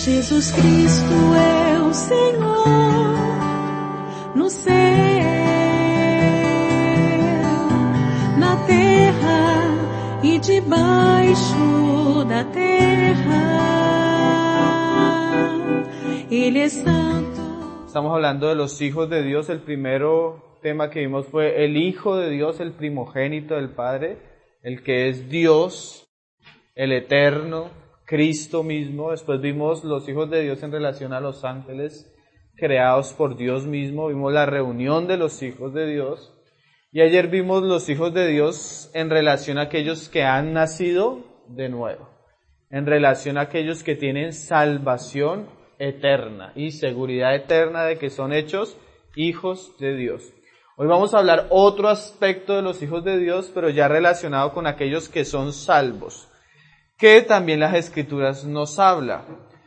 Jesus Cristo é o Senhor no céu, na terra e debaixo da terra. Ele é santo. Estamos hablando de los hijos de Dios. El primero tema que vimos fue el Hijo de Dios, el primogénito del Padre, el que es Dios, el eterno, Cristo mismo. Después vimos los hijos de Dios en relación a los ángeles creados por Dios mismo. Vimos la reunión de los hijos de Dios. Y ayer vimos los hijos de Dios en relación a aquellos que han nacido de nuevo, en relación a aquellos que tienen salvación eterna y seguridad eterna de que son hechos hijos de Dios. Hoy vamos a hablar otro aspecto de los hijos de Dios, pero ya relacionado con aquellos que son salvos, que también las Escrituras nos habla.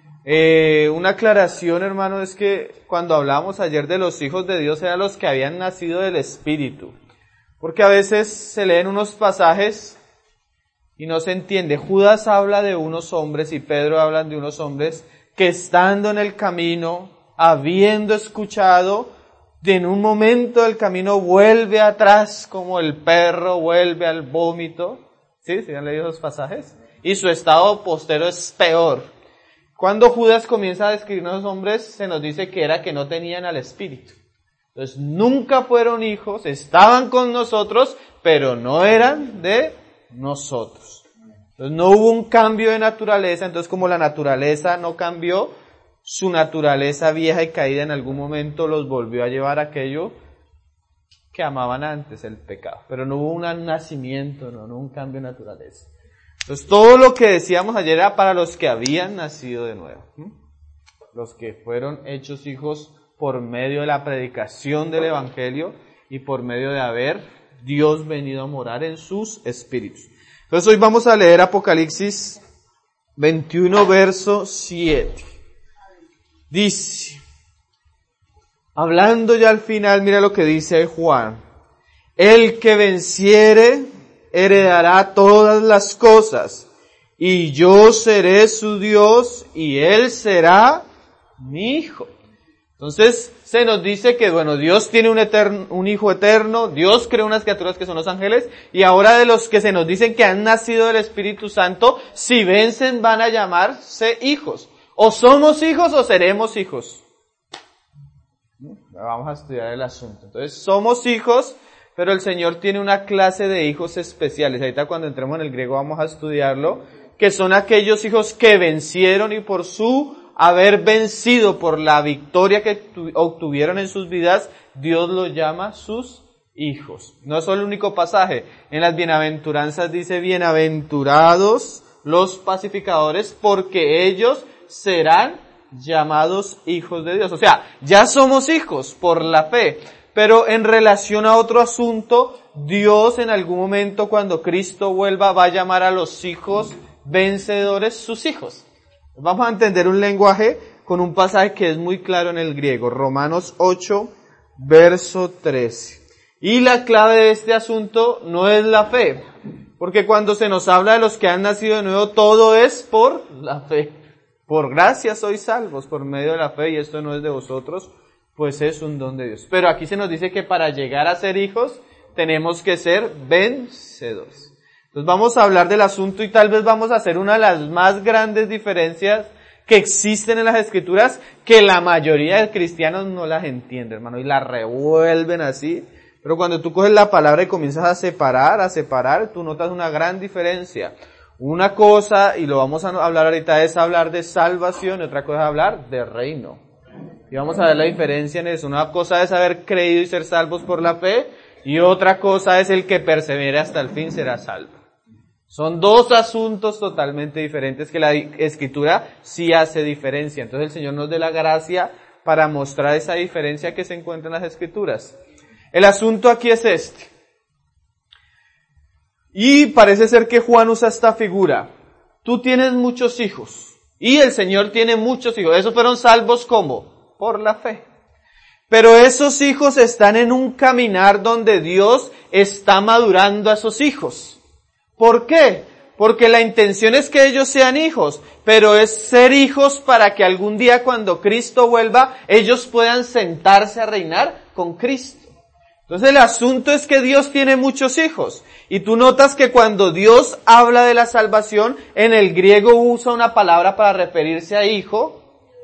Una aclaración, hermano, es que cuando hablamos ayer de los hijos de Dios eran los que habían nacido del Espíritu, porque a veces se leen unos pasajes y no se entiende. Judas habla de unos hombres y Pedro hablan de unos hombres que estando en el camino, habiendo escuchado, en un momento del camino vuelve atrás como el perro vuelve al vómito. ¿Sí? ¿Sí han leído esos pasajes? Y su estado postero es peor. Cuando Judas comienza a describir a los hombres, se nos dice que era que no tenían al Espíritu. Entonces nunca fueron hijos, estaban con nosotros, pero no eran de nosotros. Entonces no hubo un cambio de naturaleza. Entonces, como la naturaleza no cambió, su naturaleza vieja y caída en algún momento los volvió a llevar a aquello que amaban antes, el pecado. Pero no hubo un nacimiento, no hubo un cambio de naturaleza. Entonces todo lo que decíamos ayer era para los que habían nacido de nuevo, los que fueron hechos hijos por medio de la predicación del Evangelio y por medio de haber Dios venido a morar en sus espíritus. Entonces hoy vamos a leer Apocalipsis 21, verso 7. Dice, hablando ya al final, mira lo que dice Juan: el que venciere heredará todas las cosas, y yo seré su Dios, y él será mi hijo. Entonces se nos dice que, bueno, Dios tiene un hijo eterno, Dios creó unas criaturas que son los ángeles, y ahora de los que se nos dicen que han nacido del Espíritu Santo, si vencen van a llamarse hijos. O somos hijos o seremos hijos. Vamos a estudiar el asunto. Entonces somos hijos, pero el Señor tiene una clase de hijos especiales. Ahorita cuando entremos en el griego vamos a estudiarlo, que son aquellos hijos que vencieron y por su haber vencido, por la victoria que obtuvieron en sus vidas, Dios los llama sus hijos. No es solo el único pasaje. En las bienaventuranzas dice: bienaventurados los pacificadores, porque ellos serán llamados hijos de Dios. O sea, ya somos hijos por la fe. Pero en relación a otro asunto, Dios en algún momento, cuando Cristo vuelva, va a llamar a los hijos vencedores sus hijos. Vamos a entender un lenguaje con un pasaje que es muy claro en el griego. Romanos 8, verso 13. Y la clave de este asunto no es la fe, porque cuando se nos habla de los que han nacido de nuevo, todo es por la fe. Por gracia sois salvos por medio de la fe, y esto no es de vosotros, pues es un don de Dios. Pero aquí se nos dice que para llegar a ser hijos, tenemos que ser vencedores. Entonces vamos a hablar del asunto y tal vez vamos a hacer una de las más grandes diferencias que existen en las Escrituras, que la mayoría de cristianos no las entiende, hermano, y las revuelven así. Pero cuando tú coges la palabra y comienzas a separar, tú notas una gran diferencia. Una cosa, y lo vamos a hablar ahorita, es hablar de salvación, y otra cosa es hablar de reino. Y vamos a ver la diferencia en eso. Una cosa es haber creído y ser salvos por la fe, y otra cosa es el que persevere hasta el fin será salvo. Son dos asuntos totalmente diferentes que la Escritura sí hace diferencia. Entonces el Señor nos dé la gracia para mostrar esa diferencia que se encuentra en las Escrituras. El asunto aquí es este. Y parece ser que Juan usa esta figura. Tú tienes muchos hijos. Y el Señor tiene muchos hijos. Esos fueron salvos ¿cómo? Por la fe. Pero esos hijos están en un caminar donde Dios está madurando a esos hijos. ¿Por qué? Porque la intención es que ellos sean hijos, pero es ser hijos para que algún día cuando Cristo vuelva, ellos puedan sentarse a reinar con Cristo. Entonces el asunto es que Dios tiene muchos hijos. Y tú notas que cuando Dios habla de la salvación, en el griego usa una palabra para referirse a hijo.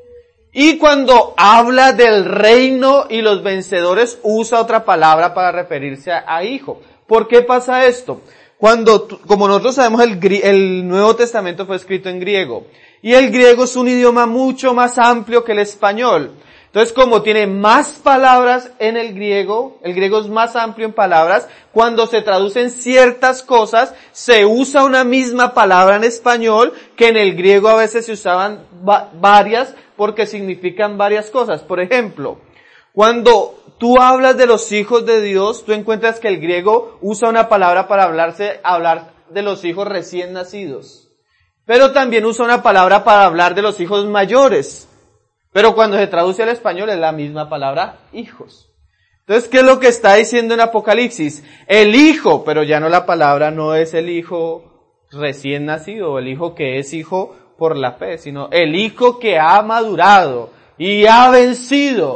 Y cuando habla del reino y los vencedores, usa otra palabra para referirse a hijo. ¿Por qué pasa esto? Como nosotros sabemos, el Nuevo Testamento fue escrito en griego. Y el griego es un idioma mucho más amplio que el español. Entonces, como tiene más palabras en el griego es más amplio en palabras, cuando se traducen ciertas cosas, se usa una misma palabra en español, que en el griego a veces se usaban varias, porque significan varias cosas. Por ejemplo, cuando tú hablas de los hijos de Dios, tú encuentras que el griego usa una palabra para hablar de los hijos recién nacidos. Pero también usa una palabra para hablar de los hijos mayores. Pero cuando se traduce al español es la misma palabra, hijos. Entonces, ¿qué es lo que está diciendo en Apocalipsis? El hijo, pero ya no, la palabra no es el hijo recién nacido, el hijo que es hijo por la fe, sino el hijo que ha madurado y ha vencido.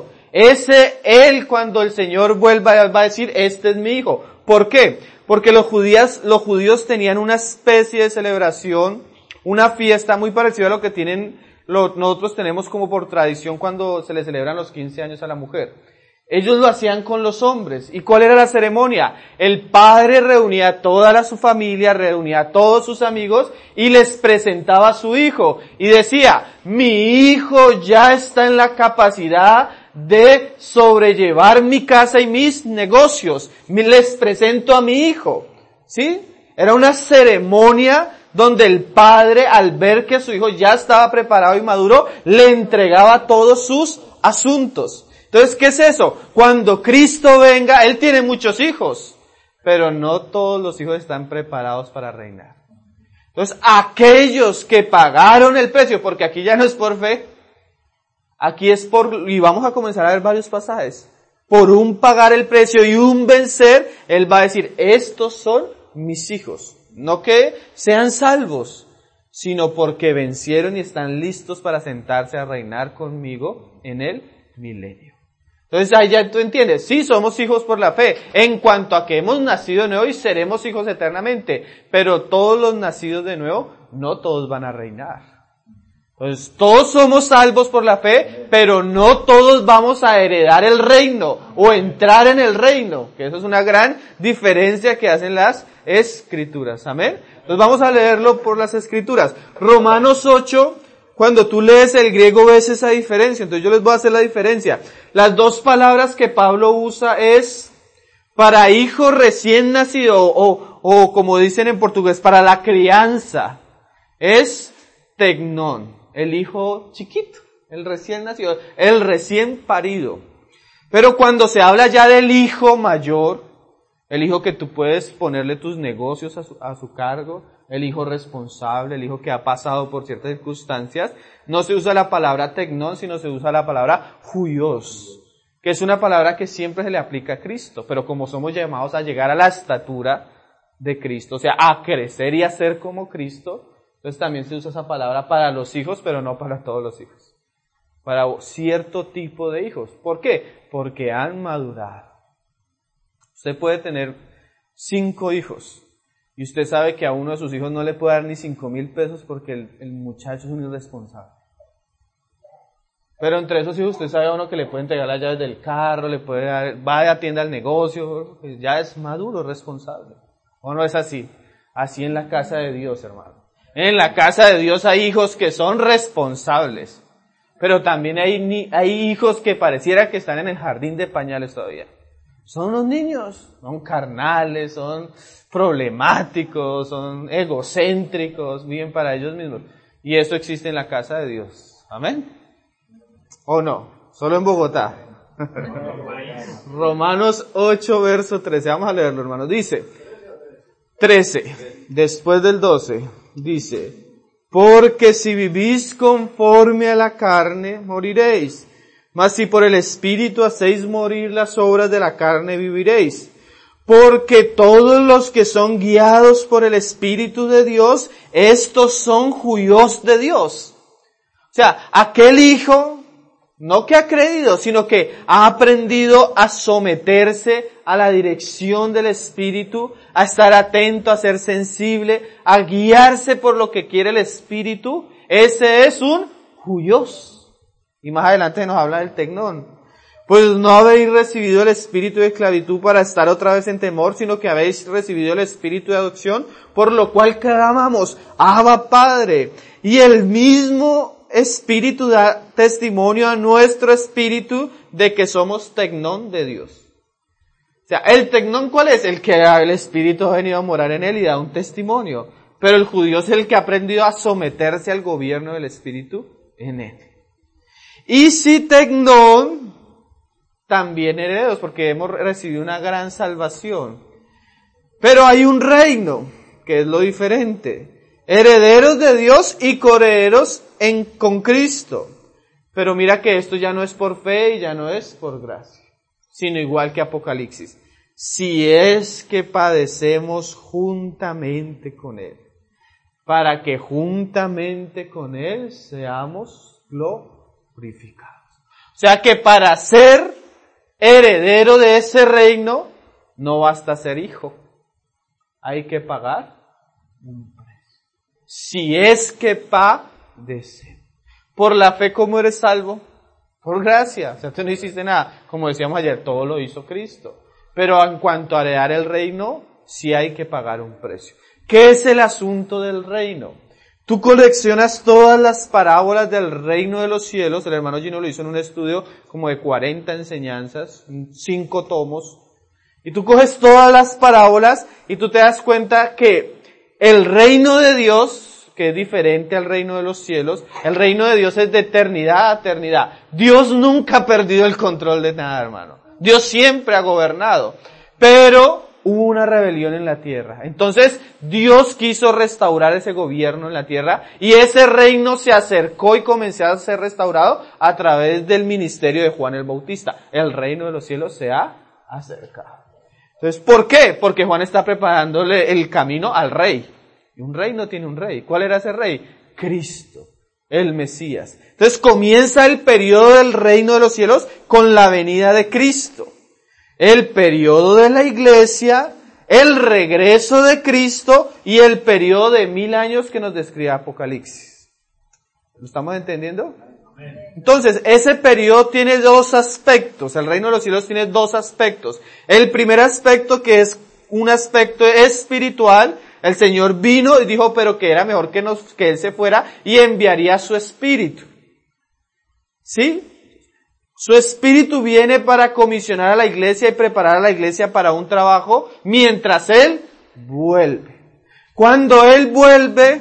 Él, cuando el Señor vuelva, va a decir, este es mi hijo. ¿Por qué? Porque los judíos tenían una especie de celebración, una fiesta muy parecida a lo que nosotros tenemos como por tradición cuando se le celebran los 15 años a la mujer. Ellos lo hacían con los hombres. ¿Y cuál era la ceremonia? El padre reunía a toda su familia, reunía a todos sus amigos y les presentaba a su hijo. Y decía, mi hijo ya está en la capacidad de sobrellevar mi casa y mis negocios. Les presento a mi hijo. ¿Sí? Era una ceremonia donde el padre, al ver que su hijo ya estaba preparado y maduro, le entregaba todos sus asuntos. Entonces, ¿qué es eso? Cuando Cristo venga, Él tiene muchos hijos, pero no todos los hijos están preparados para reinar. Entonces, aquellos que pagaron el precio, porque aquí ya no es por fe, aquí es y vamos a comenzar a ver varios pasajes, por un pagar el precio y un vencer, Él va a decir, estos son mis hijos. No que sean salvos, sino porque vencieron y están listos para sentarse a reinar conmigo en el milenio. Entonces ahí ya tú entiendes, sí somos hijos por la fe, en cuanto a que hemos nacido de nuevo y seremos hijos eternamente, pero todos los nacidos de nuevo, no todos van a reinar. Entonces todos somos salvos por la fe, pero no todos vamos a heredar el reino o entrar en el reino, que eso es una gran diferencia que hacen las Escrituras. Amén. Entonces vamos a leerlo por las Escrituras. Romanos 8, cuando tú lees el griego ves esa diferencia. Entonces yo les voy a hacer la diferencia. Las dos palabras que Pablo usa es para hijo recién nacido o como dicen en portugués, para la crianza. Es tecnón, el hijo chiquito, el recién nacido, el recién parido. Pero cuando se habla ya del hijo mayor, el hijo que tú puedes ponerle tus negocios a su cargo, el hijo responsable, el hijo que ha pasado por ciertas circunstancias, no se usa la palabra tecnón, sino se usa la palabra huios, que es una palabra que siempre se le aplica a Cristo, pero como somos llamados a llegar a la estatura de Cristo, o sea, a crecer y a ser como Cristo, entonces también se usa esa palabra para los hijos, pero no para todos los hijos, para cierto tipo de hijos. ¿Por qué? Porque han madurado. Usted puede tener 5 hijos y usted sabe que a uno de sus hijos no le puede dar ni 5,000 pesos porque el muchacho es un irresponsable. Pero entre esos hijos usted sabe a uno que le puede entregar las llaves del carro, le puede dar, va a atienda al negocio, pues ya es maduro, responsable. ¿O no es así? Así en la casa de Dios, hermano. En la casa de Dios hay hijos que son responsables, pero también hay hijos que pareciera que están en el jardín de pañales todavía. Son los niños, son carnales, son problemáticos, son egocéntricos, viven para ellos mismos. Y esto existe en la casa de Dios. ¿Amén? ¿O no? Solo en Bogotá. Romanos 8, verso 13. Vamos a leerlo, hermanos. Dice, 13, después del 12, dice, porque si vivís conforme a la carne, moriréis. Mas si por el Espíritu hacéis morir las obras de la carne, viviréis. Porque todos los que son guiados por el Espíritu de Dios, estos son judíos de Dios. O sea, aquel hijo, no que ha creído, sino que ha aprendido a someterse a la dirección del Espíritu, a estar atento, a ser sensible, a guiarse por lo que quiere el Espíritu, ese es un huios. Y más adelante nos habla del tecnón. Pues no habéis recibido el espíritu de esclavitud para estar otra vez en temor, sino que habéis recibido el espíritu de adopción, por lo cual clamamos, Abba Padre. Y el mismo espíritu da testimonio a nuestro espíritu de que somos tecnón de Dios. O sea, ¿el tecnón cuál es? El que el espíritu ha venido a morar en él y da un testimonio. Pero el judío es el que ha aprendido a someterse al gobierno del espíritu en él. Y si tecnón, también herederos, porque hemos recibido una gran salvación. Pero hay un reino, que es lo diferente. Herederos de Dios y coherederos con Cristo. Pero mira que esto ya no es por fe y ya no es por gracia, sino igual que Apocalipsis. Si es que padecemos juntamente con Él, para que juntamente con Él seamos glorificados. O sea que para ser heredero de ese reino, no basta ser hijo. Hay que pagar un precio. Si es que padecemos. Por la fe, ¿cómo eres salvo? Por gracia. O sea, tú no hiciste nada. Como decíamos ayer, todo lo hizo Cristo. Pero en cuanto a heredar el reino, sí hay que pagar un precio. ¿Qué es el asunto del reino? Tú coleccionas todas las parábolas del reino de los cielos. El hermano Gino lo hizo en un estudio como de 40 enseñanzas, 5 tomos. Y tú coges todas las parábolas y tú te das cuenta que el reino de Dios, que es diferente al reino de los cielos, el reino de Dios es de eternidad a eternidad. Dios nunca ha perdido el control de nada, hermano. Dios siempre ha gobernado. Pero hubo una rebelión en la tierra. Entonces, Dios quiso restaurar ese gobierno en la tierra y ese reino se acercó y comenzó a ser restaurado a través del ministerio de Juan el Bautista. El reino de los cielos se ha acercado. Entonces, ¿por qué? Porque Juan está preparándole el camino al rey. Y un rey no tiene un rey. ¿Cuál era ese rey? Cristo, el Mesías. Entonces comienza el periodo del reino de los cielos con la venida de Cristo. El periodo de la iglesia, el regreso de Cristo y el periodo de 1000 años que nos describe Apocalipsis. ¿Lo estamos entendiendo? Entonces, ese periodo tiene 2 aspectos. El reino de los cielos tiene 2 aspectos. El primer aspecto, que es un aspecto espiritual, el Señor vino y dijo, pero que era mejor que Él se fuera y enviaría su Espíritu. ¿Sí? Su Espíritu viene para comisionar a la iglesia y preparar a la iglesia para un trabajo mientras Él vuelve. Cuando Él vuelve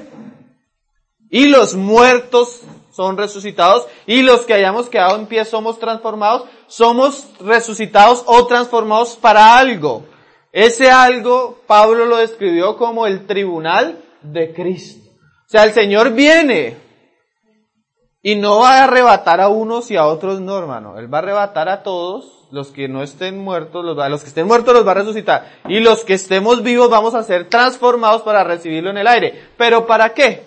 y los muertos son resucitados y los que hayamos quedado en pie somos transformados, somos resucitados o transformados para algo. Ese algo Pablo lo describió como el tribunal de Cristo. O sea, el Señor viene y no va a arrebatar a unos y a otros no, hermano. Él va a arrebatar a todos, los que no estén muertos, los que estén muertos los va a resucitar. Y los que estemos vivos vamos a ser transformados para recibirlo en el aire. ¿Pero para qué?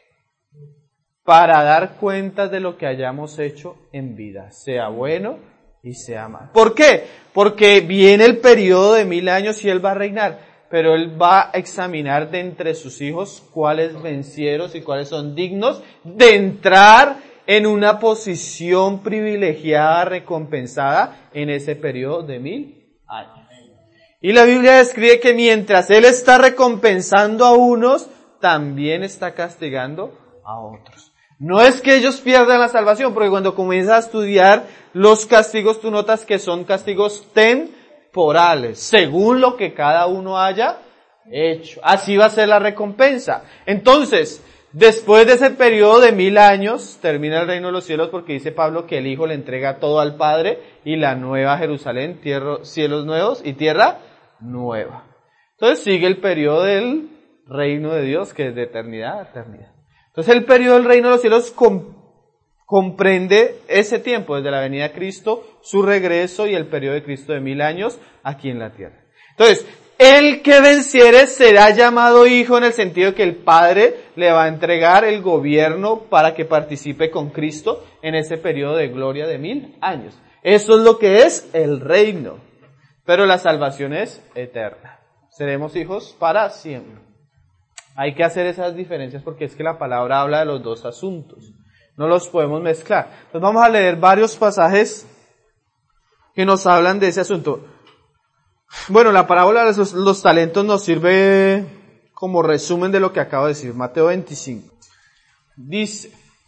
Para dar cuentas de lo que hayamos hecho en vida, sea bueno y sea malo. ¿Por qué? Porque viene el periodo de 1000 años y Él va a reinar, pero Él va a examinar de entre sus hijos cuáles vencieron y cuáles son dignos de entrar en una posición privilegiada, recompensada en ese periodo de 1000 años. Y la Biblia describe que mientras Él está recompensando a unos, también está castigando a otros. No es que ellos pierdan la salvación, porque cuando comienzas a estudiar los castigos, tú notas que son castigos temporales, según lo que cada uno haya hecho. Así va a ser la recompensa. Entonces, después de ese periodo de 1000 años, termina el reino de los cielos, porque dice Pablo que el Hijo le entrega todo al Padre y la nueva Jerusalén, cielos nuevos y tierra nueva. Entonces sigue el periodo del reino de Dios, que es de eternidad a eternidad. Entonces el periodo del reino de los cielos comprende ese tiempo, desde la venida de Cristo, su regreso y el periodo de Cristo de 1000 años aquí en la tierra. Entonces, el que venciere será llamado hijo en el sentido que el Padre le va a entregar el gobierno para que participe con Cristo en ese periodo de gloria de 1000 años. Eso es lo que es el reino. Pero la salvación es eterna. Seremos hijos para siempre. Hay que hacer esas diferencias porque es que la palabra habla de los dos asuntos. No los podemos mezclar. Entonces vamos a leer varios pasajes que nos hablan de ese asunto. Bueno, la parábola de los talentos nos sirve como resumen de lo que acabo de decir. Mateo 25. Dice,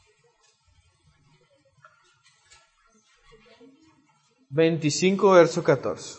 25 verso 14.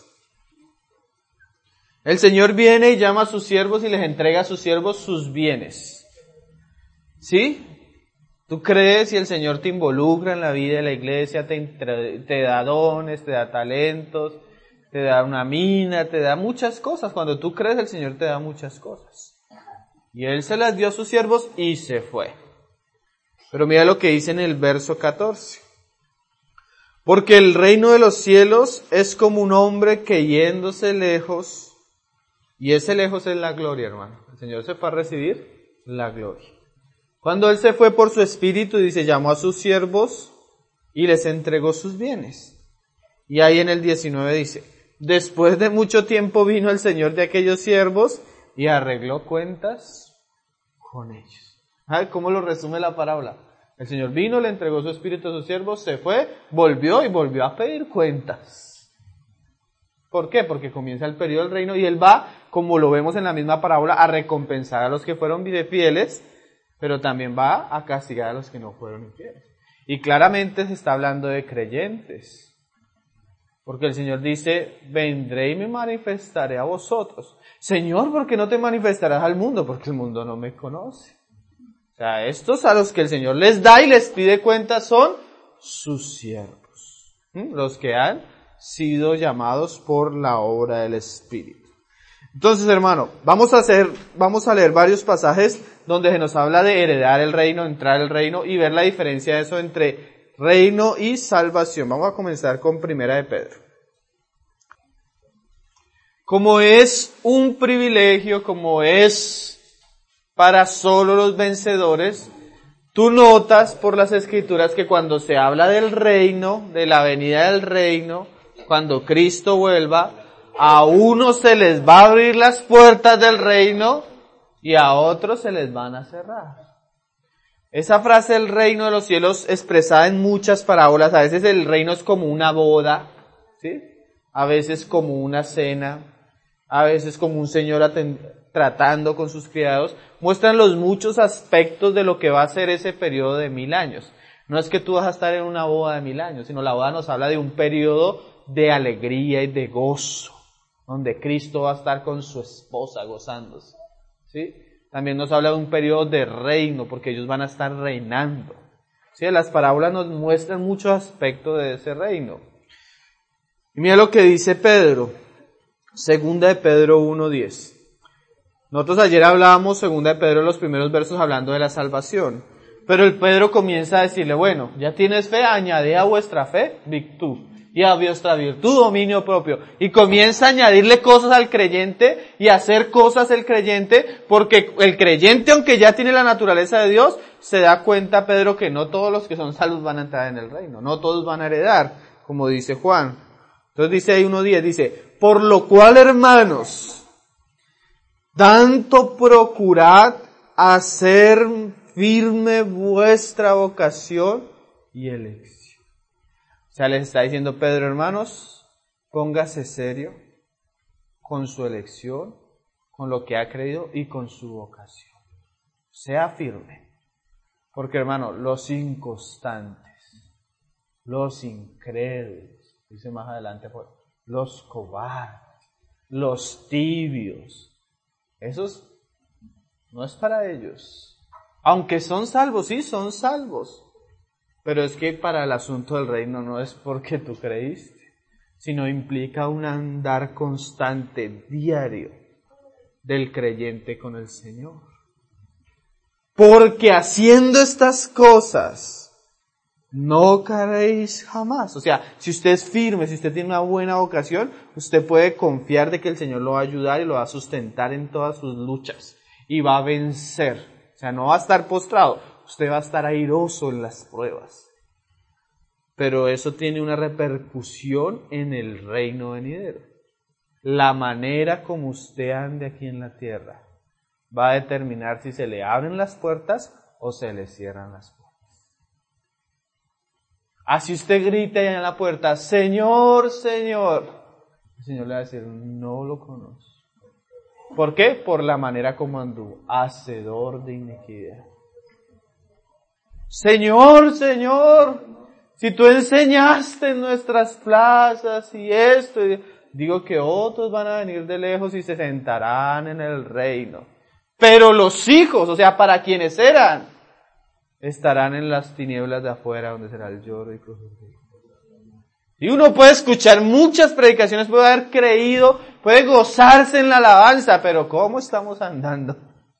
El Señor viene y llama a sus siervos y les entrega a sus siervos sus bienes. ¿Sí? Tú crees y el Señor te involucra en la vida de la iglesia, te da dones, te da talentos, te da una mina, te da muchas cosas. Cuando tú crees, el Señor te da muchas cosas. Y Él se las dio a sus siervos y se fue. Pero mira lo que dice en el verso 14. Porque el reino de los cielos es como un hombre que yéndose lejos, y ese lejos es la gloria, hermano. El Señor se fue a recibir la gloria. Cuando Él se fue por su espíritu, dice, llamó a sus siervos y les entregó sus bienes. Y ahí en el 19 dice, después de mucho tiempo vino el Señor de aquellos siervos y arregló cuentas con ellos. ¿Sabe cómo lo resume la parábola? El Señor vino, le entregó su espíritu a sus siervos, se fue, volvió y volvió a pedir cuentas. ¿Por qué? Porque comienza el periodo del reino y Él va, como lo vemos en la misma parábola, a recompensar a los que fueron fieles, pero también va a castigar a los que no fueron infieles. Y claramente se está hablando de creyentes. Porque el Señor dice, vendré y me manifestaré a vosotros. Señor, ¿por qué no te manifestarás al mundo? Porque el mundo no me conoce. O sea, estos a los que el Señor les da y les pide cuentas son sus siervos. Los que han sido llamados por la obra del Espíritu. Entonces, hermano, vamos a leer varios pasajes donde se nos habla de heredar el reino, entrar al reino y ver la diferencia de eso entre reino y salvación. Vamos a comenzar con Primera de Pedro. Como es un privilegio, como es para solo los vencedores, tú notas por las Escrituras que cuando se habla del reino, de la venida del reino, cuando Cristo vuelva, a unos se les va a abrir las puertas del reino y a otros se les van a cerrar. Esa frase del reino de los cielos expresada en muchas parábolas, a veces el reino es como una boda, ¿sí? A veces como una cena, a veces como un señor tratando con sus criados, muestran los muchos aspectos de lo que va a ser ese periodo de 1000 años. No es que tú vas a estar en una boda de 1000 años, sino la boda nos habla de un periodo de alegría y de gozo, donde Cristo va a estar con su esposa gozándose, ¿sí? También nos habla de un periodo de reino, porque ellos van a estar reinando, ¿sí? Las parábolas nos muestran muchos aspectos de ese reino. Y mira lo que dice Pedro, segunda de Pedro 1:10. Nosotros ayer hablábamos, segunda de Pedro, los primeros versos hablando de la salvación. Pero el Pedro comienza a decirle, bueno, ya tienes fe, añade a vuestra fe virtud. Y a vuestra virtud dominio propio. Y comienza a añadirle cosas al creyente y a hacer cosas el creyente, porque el creyente, aunque ya tiene la naturaleza de Dios, se da cuenta, Pedro, que no todos los que son salvos van a entrar en el reino. No todos van a heredar, como dice Juan. Entonces dice ahí 1:10, dice, por lo cual, hermanos, tanto procurad hacer firme vuestra vocación y elección. O sea, les está diciendo Pedro, hermanos, póngase serio con su elección, con lo que ha creído y con su vocación. Sea firme. Porque, hermano, los inconstantes, los incrédulos, dice más adelante, los cobardes, los tibios, esos no es para ellos. Aunque son salvos, sí, son salvos. Pero es que para el asunto del reino no es porque tú creíste, sino implica un andar constante, diario, del creyente con el Señor. Porque haciendo estas cosas, No caeréis jamás. O sea, si usted es firme, si usted tiene una buena vocación, usted puede confiar de que el Señor lo va a ayudar y lo va a sustentar en todas sus luchas. Y va a vencer. O sea, no va a estar postrado. Usted va a estar airoso en las pruebas. Pero eso tiene una repercusión en el reino venidero. La manera como usted ande aquí en la tierra va a determinar si se le abren las puertas o se le cierran las puertas. Así usted grita allá en la puerta, Señor, Señor. El Señor le va a decir, no lo conozco. ¿Por qué? Por la manera como anduvo, hacedor de iniquidad. Señor, Señor, si tú enseñaste en nuestras plazas y esto, digo que otros van a venir de lejos y se sentarán en el reino. Pero los hijos, o sea, para quienes eran, estarán en las tinieblas de afuera, donde será el lloro y crujir. Y uno puede escuchar muchas predicaciones, puede haber creído, puede gozarse en la alabanza, pero ¿cómo estamos andando?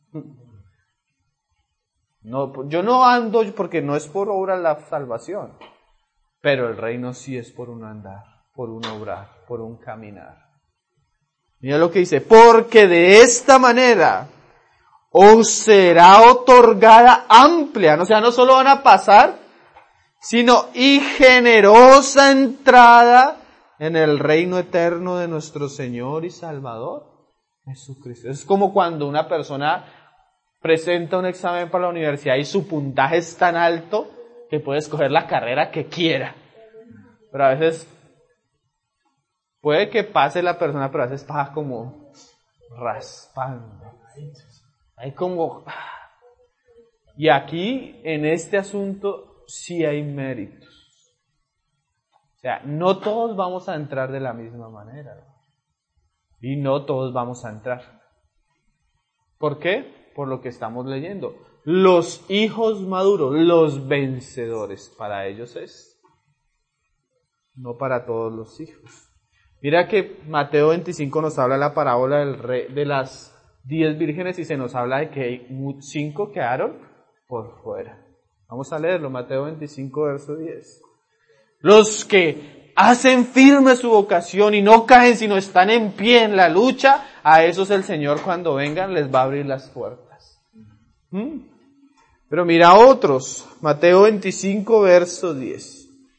No, yo no ando porque no es por obra la salvación, pero el reino sí es por un andar, por un obrar, por un caminar. Mira lo que dice, porque de esta manera os será otorgada amplia, o sea, no solo van a pasar, sino y generosa entrada en el reino eterno de nuestro Señor y Salvador Jesucristo. Es como cuando una persona presenta un examen para la universidad y su puntaje es tan alto que puede escoger la carrera que quiera. Pero a veces puede que pase la persona, pero a veces pasa como raspando. Hay como... Y aquí, en este asunto, sí hay méritos. O sea, no todos vamos a entrar de la misma manera. Y no todos vamos a entrar. ¿Por qué? Por lo que estamos leyendo. Los hijos maduros, los vencedores, para ellos es. No para todos los hijos. Mira que Mateo 25 nos habla de la parábola del rey, de las 10 vírgenes y se nos habla de que 5 quedaron por fuera. Vamos a leerlo, Mateo 25, verso 10. Los que hacen firme su vocación y no caen sino están en pie en la lucha, a esos el Señor cuando vengan les va a abrir las puertas. Pero mira otros, Mateo 25, verso 10.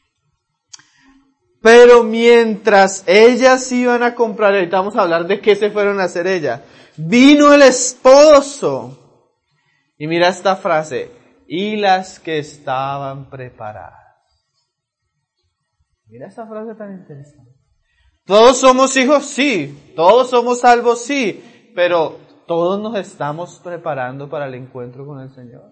Pero mientras ellas iban a comprar, ahorita vamos a hablar de qué se fueron a hacer ellas. Vino el esposo. Y mira esta frase. Y las que estaban preparadas. Mira esta frase tan interesante. ¿Todos somos hijos? Sí. ¿Todos somos salvos? Sí. Pero todos nos estamos preparando para el encuentro con el Señor.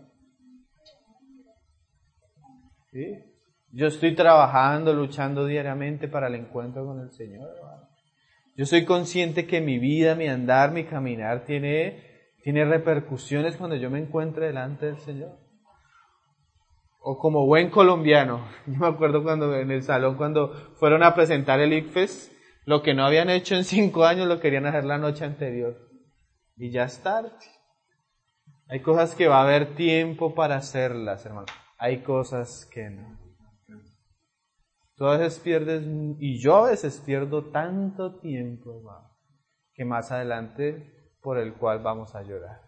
¿Sí? Yo estoy trabajando, luchando diariamente para el encuentro con el Señor, hermano. Yo soy consciente que mi vida, mi andar, mi caminar tiene repercusiones cuando yo me encuentre delante del Señor. O como buen colombiano, yo me acuerdo cuando en el salón, cuando fueron a presentar el ICFES, lo que no habían hecho en 5 años lo querían hacer la noche anterior. Y ya es tarde. Hay cosas que va a haber tiempo para hacerlas, hermano. Hay cosas que no. Tú a veces pierdes, y yo a veces pierdo tanto tiempo, hermano, que más adelante por el cual vamos a llorar.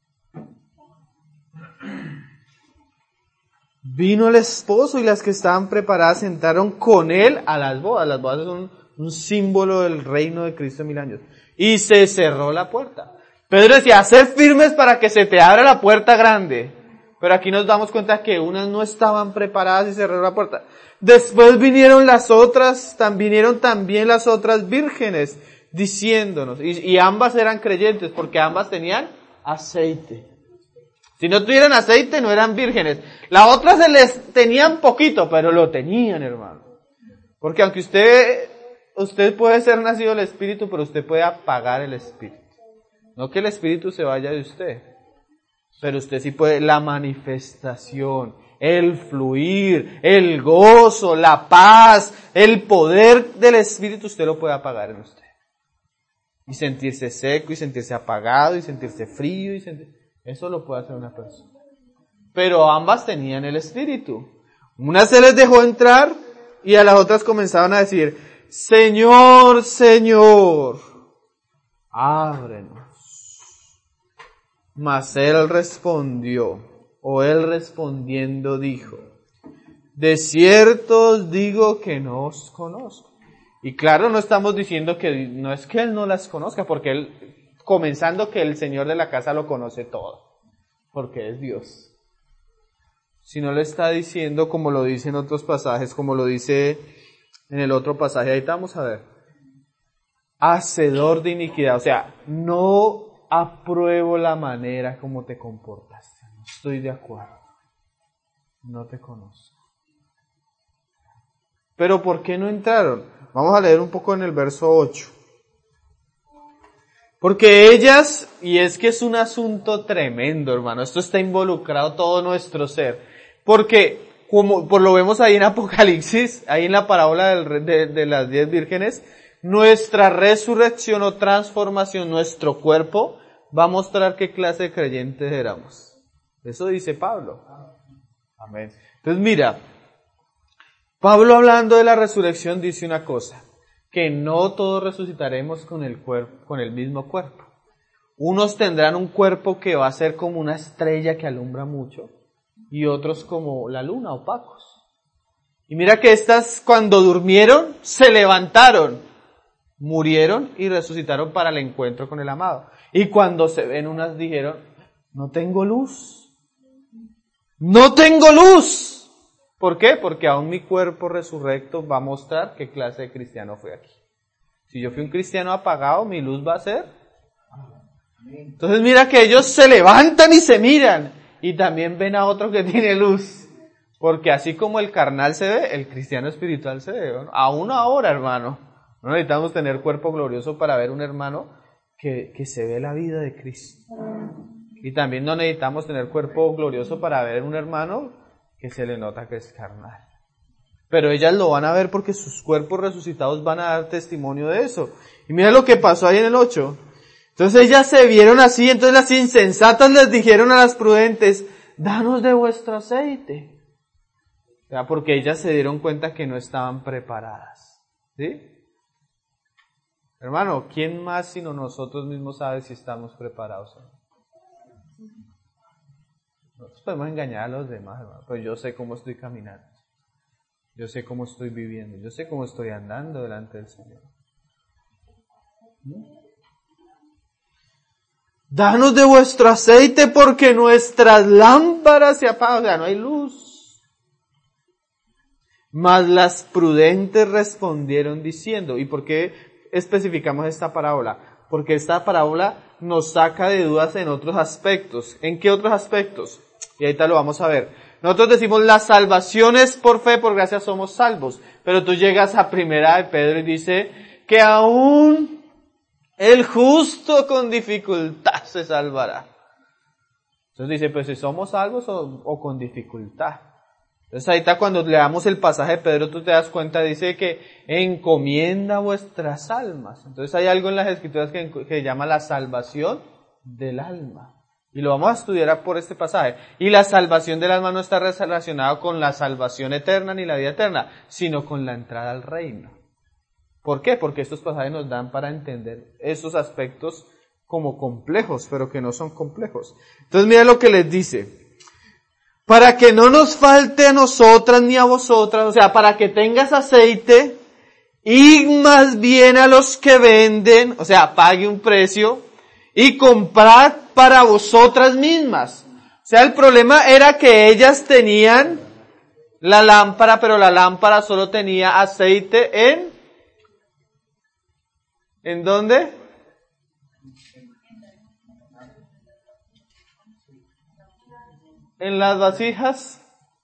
Vino el esposo y las que estaban preparadas entraron con él a las bodas. Las bodas son un símbolo del reino de Cristo en 1000 años. Y se cerró la puerta. Pedro decía, sed firmes para que se te abra la puerta grande. Pero aquí nos damos cuenta que unas no estaban preparadas y cerró la puerta. Después vinieron también las otras vírgenes, diciéndonos, y ambas eran creyentes, porque ambas tenían aceite. Si no tuvieran aceite, no eran vírgenes. Las otras se les tenían poquito, pero lo tenían, hermano. Porque aunque usted puede ser nacido del Espíritu, pero usted puede apagar el Espíritu. No que el Espíritu se vaya de usted, pero usted sí puede, la manifestación, el fluir, el gozo, la paz, el poder del Espíritu, usted lo puede apagar en usted. Y sentirse seco, y sentirse apagado, y sentirse frío, eso lo puede hacer una persona. Pero ambas tenían el Espíritu. Unas se les dejó entrar y a las otras comenzaron a decir, Señor, Señor, ábrenos. Mas él respondió, o él respondiendo dijo, de cierto os digo que no os conozco. Y claro, no estamos diciendo que, no es que él no las conozca, porque él, comenzando que el Señor de la casa lo conoce todo, porque es Dios. Sino le está diciendo, como lo dice en otros pasajes, como lo dice en el otro pasaje, ahorita vamos a ver, hacedor de iniquidad, o sea, no apruebo la manera como te comportaste, no estoy de acuerdo, no te conozco. Pero ¿por qué no entraron? Vamos a leer un poco en el verso 8. Porque ellas, y es que es un asunto tremendo, hermano, esto está involucrado todo nuestro ser, porque como por lo vemos ahí en Apocalipsis, ahí en la parábola de las 10 vírgenes, nuestra resurrección o transformación, nuestro cuerpo, va a mostrar qué clase de creyentes éramos. Eso dice Pablo. Amén. Entonces mira, Pablo hablando de la resurrección dice una cosa, que no todos resucitaremos con el mismo cuerpo. Unos tendrán un cuerpo que va a ser como una estrella que alumbra mucho, y otros como la luna, opacos. Y mira que estas cuando durmieron, se levantaron, murieron y resucitaron para el encuentro con el amado. Y cuando se ven unas dijeron, no tengo luz. ¡No tengo luz! ¿Por qué? Porque aún mi cuerpo resurrecto va a mostrar qué clase de cristiano fui aquí. Si yo fui un cristiano apagado, mi luz va a ser. Entonces mira que ellos se levantan y se miran. Y también ven a otro que tiene luz. Porque así como el carnal se ve, el cristiano espiritual se ve. ¿No? Aún ahora, hermano. No necesitamos tener cuerpo glorioso para ver un hermano que se ve la vida de Cristo. Y también no necesitamos tener cuerpo glorioso para ver un hermano que se le nota que es carnal. Pero ellas lo van a ver porque sus cuerpos resucitados van a dar testimonio de eso. Y mira lo que pasó ahí en el 8. Entonces ellas se vieron así, entonces las insensatas les dijeron a las prudentes, danos de vuestro aceite. O sea, porque ellas se dieron cuenta que no estaban preparadas. ¿Sí? Hermano, ¿quién más sino nosotros mismos sabe si estamos preparados? Nosotros podemos engañar a los demás, hermano, pero yo sé cómo estoy caminando. Yo sé cómo estoy viviendo. Yo sé cómo estoy andando delante del Señor. Danos de vuestro aceite porque nuestras lámparas se apagan. O sea, no hay luz. Mas las prudentes respondieron diciendo, ¿y por qué especificamos esta parábola? Porque esta parábola nos saca de dudas en otros aspectos. ¿En qué otros aspectos? Y ahorita lo vamos a ver. Nosotros decimos la salvación es por fe, por gracia somos salvos. Pero tú llegas a Primera de Pedro y dice que aún el justo con dificultad se salvará. Entonces dice, pues si somos salvos o con dificultad. Entonces ahorita cuando leamos el pasaje de Pedro tú te das cuenta, dice que encomienda vuestras almas. Entonces hay algo en las escrituras que llama la salvación del alma. Y lo vamos a estudiar por este pasaje. Y la salvación del alma no está relacionada con la salvación eterna ni la vida eterna, sino con la entrada al reino. ¿Por qué? Porque estos pasajes nos dan para entender esos aspectos como complejos, pero que no son complejos. Entonces mira lo que les dice. Para que no nos falte a nosotras ni a vosotras, o sea, para que tengas aceite, id más bien a los que venden, o sea, pague un precio, y comprad para vosotras mismas. O sea, el problema era que ellas tenían la lámpara, pero la lámpara solo tenía aceite ¿en dónde? En las vasijas.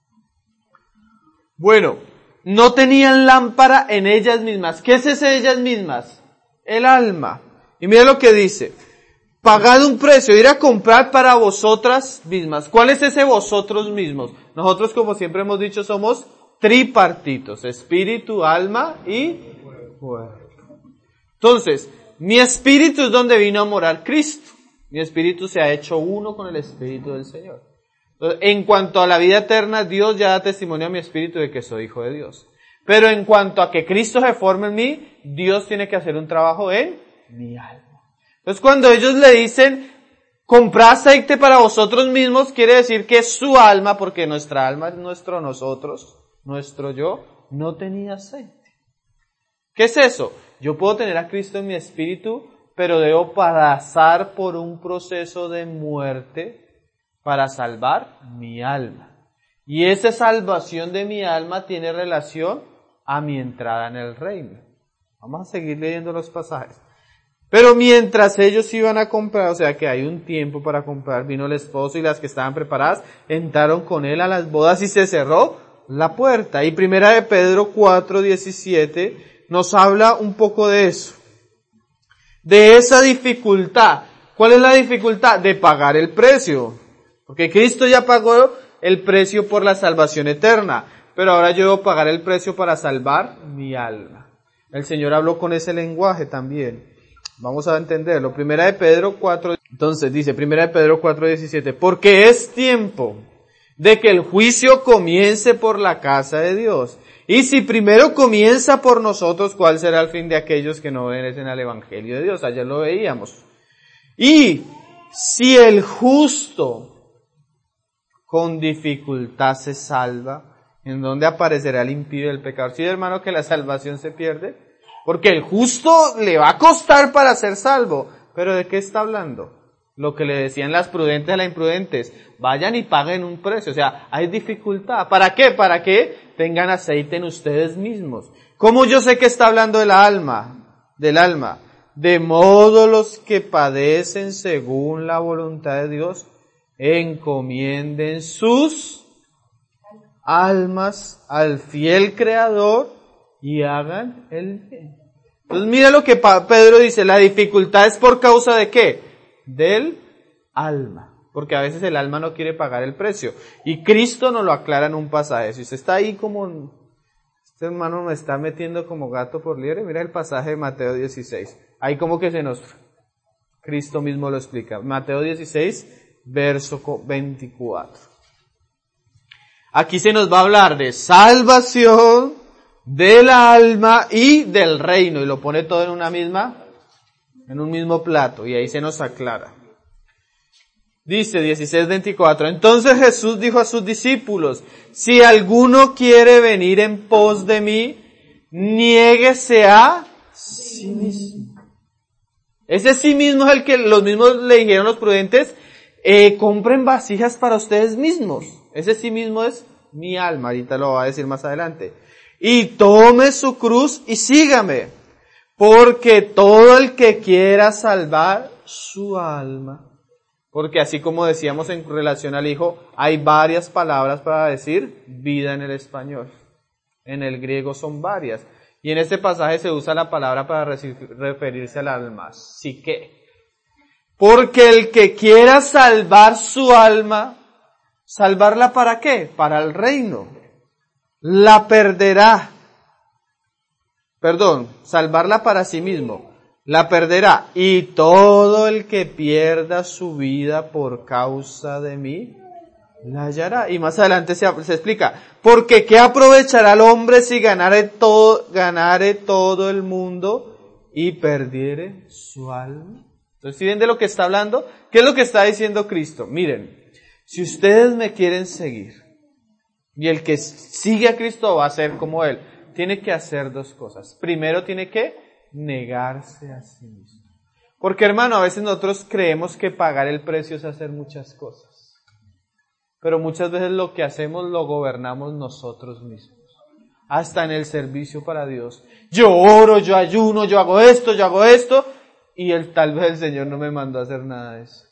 Bueno, no tenían lámpara en ellas mismas. ¿Qué es ese ellas mismas? El alma. Y mira lo que dice. Pagad un precio, ir a comprar para vosotras mismas. ¿Cuál es ese vosotros mismos? Nosotros, como siempre hemos dicho, somos tripartitos. Espíritu, alma y cuerpo. Entonces, mi espíritu es donde vino a morar Cristo. Mi espíritu se ha hecho uno con el Espíritu del Señor. Entonces, en cuanto a la vida eterna, Dios ya da testimonio a mi espíritu de que soy hijo de Dios. Pero en cuanto a que Cristo se forme en mí, Dios tiene que hacer un trabajo en mi alma. Entonces cuando ellos le dicen, comprad aceite para vosotros mismos, quiere decir que su alma, porque nuestra alma es nuestro nosotros, nuestro yo, no tenía aceite. ¿Qué es eso? Yo puedo tener a Cristo en mi espíritu, pero debo pasar por un proceso de muerte para salvar mi alma. Y esa salvación de mi alma tiene relación a mi entrada en el reino. Vamos a seguir leyendo los pasajes. Pero mientras ellos iban a comprar, o sea que hay un tiempo para comprar, vino el esposo y las que estaban preparadas entraron con él a las bodas y se cerró la puerta. Y primera de Pedro 4:17 nos habla un poco de eso. De esa dificultad. ¿Cuál es la dificultad? De pagar el precio. Porque Cristo ya pagó el precio por la salvación eterna. Pero ahora yo debo pagar el precio para salvar mi alma. El Señor habló con ese lenguaje también. Vamos a entenderlo. Primera de Pedro 4, entonces dice, Primera de Pedro 4:17, porque es tiempo de que el juicio comience por la casa de Dios. Y si primero comienza por nosotros, ¿cuál será el fin de aquellos que no obedecen al Evangelio de Dios? Ayer lo veíamos. Y si el justo con dificultad se salva, ¿en dónde aparecerá el impío y el pecador? ¿Sí, hermano, que la salvación se pierde? Porque el justo le va a costar para ser salvo. ¿Pero de qué está hablando? Lo que le decían las prudentes a las imprudentes. Vayan y paguen un precio. O sea, hay dificultad. ¿Para qué? Para que tengan aceite en ustedes mismos. ¿Cómo yo sé que está hablando del alma? Del alma. De modo los que padecen según la voluntad de Dios, encomienden sus almas al fiel Creador y hagan el bien. Entonces mira lo que Pedro dice, la dificultad es por causa de ¿qué? Del alma. Porque a veces el alma no quiere pagar el precio. Y Cristo nos lo aclara en un pasaje. Si usted está ahí como, este hermano me está metiendo como gato por liebre, mira el pasaje de Mateo 16. Ahí como que Cristo mismo lo explica. Mateo 16, verso 24. Aquí se nos va a hablar de salvación, del alma y del reino. Y lo pone todo en un mismo plato. Y ahí se nos aclara. Dice 16:24, entonces Jesús dijo a sus discípulos, si alguno quiere venir en pos de mí, niéguese a sí mismo. Ese sí mismo es el que los mismos le dijeron los prudentes, compren vasijas para ustedes mismos. Ese sí mismo es mi alma, ahorita lo va a decir más adelante. Y tome su cruz y sígame, porque todo el que quiera salvar su alma, porque así como decíamos en relación al Hijo, hay varias palabras para decir vida en el español. En el griego son varias. Y en este pasaje se usa la palabra para referirse al alma, psique. Porque el que quiera salvar su alma, ¿salvarla para qué? Para el reino. La perderá. Salvarla para sí mismo. La perderá, y todo el que pierda su vida por causa de mí, la hallará. Y más adelante se explica, porque ¿qué aprovechará el hombre si ganare todo el mundo y perdiere su alma? Entonces, ¿sí ven de lo que está hablando? ¿Qué es lo que está diciendo Cristo? Miren, si ustedes me quieren seguir, y el que sigue a Cristo va a ser como Él, tiene que hacer dos cosas. Primero tiene que negarse a sí mismo. Porque hermano, a veces nosotros creemos que pagar el precio es hacer muchas cosas. Pero muchas veces lo que hacemos lo gobernamos nosotros mismos. Hasta en el servicio para Dios. Yo oro, yo ayuno, yo hago esto, y tal vez el Señor no me mandó a hacer nada de eso.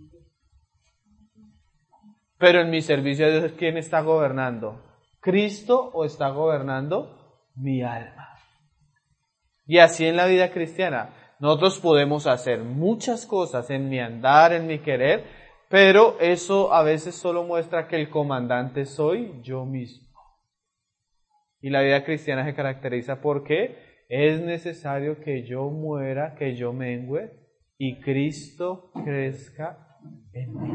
Pero en mi servicio a Dios, ¿quién está gobernando? ¿Cristo o está gobernando mi alma? Y así en la vida cristiana, nosotros podemos hacer muchas cosas en mi andar, en mi querer, pero eso a veces solo muestra que el comandante soy yo mismo. Y la vida cristiana se caracteriza porque es necesario que yo muera, que yo mengüe y Cristo crezca en mí.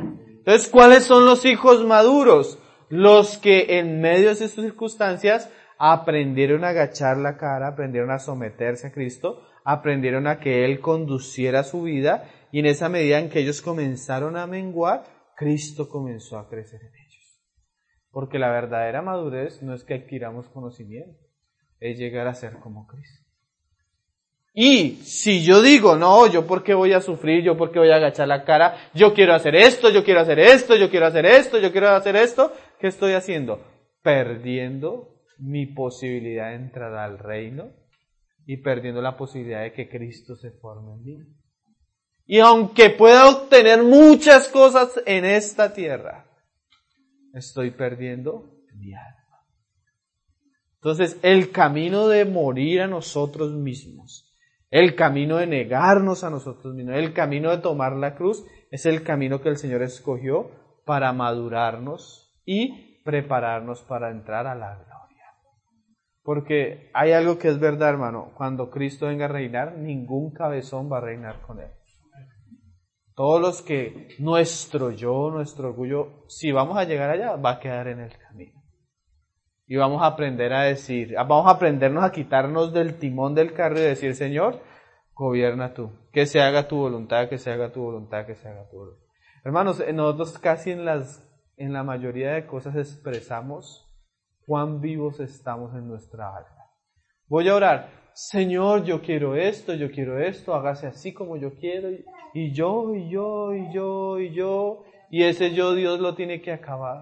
Entonces, ¿cuáles son los hijos maduros? Los que en medio de sus circunstancias aprendieron a agachar la cara, aprendieron a someterse a Cristo, aprendieron a que Él conduciera su vida, y en esa medida en que ellos comenzaron a menguar, Cristo comenzó a crecer en ellos. Porque la verdadera madurez no es que adquiramos conocimiento, es llegar a ser como Cristo. Y si yo digo, no, yo por qué voy a sufrir, yo por qué voy a agachar la cara, yo quiero hacer esto, yo quiero hacer esto, yo quiero hacer esto, yo quiero hacer esto, ¿qué estoy haciendo? Perdiendo mi posibilidad de entrar al reino y perdiendo la posibilidad de que Cristo se forme en mí. Y aunque pueda obtener muchas cosas en esta tierra, estoy perdiendo mi alma. Entonces, el camino de morir a nosotros mismos, el camino de negarnos a nosotros mismos, el camino de tomar la cruz, es el camino que el Señor escogió para madurarnos y prepararnos para entrar a la gloria. Porque hay algo que es verdad, hermano, cuando Cristo venga a reinar, ningún cabezón va a reinar con Él. Todos los que nuestro yo, nuestro orgullo, si vamos a llegar allá, va a quedar en el camino. Y vamos a aprender a decir, vamos a aprendernos a quitarnos del timón del carro y decir, Señor, gobierna tú. Que se haga tu voluntad, que se haga tu voluntad, que se haga tu voluntad. Hermanos, nosotros casi en la mayoría de cosas expresamos cuán vivos estamos en nuestra alma. Voy a orar, Señor, yo quiero esto, hágase así como yo quiero, y yo, y ese yo Dios lo tiene que acabar.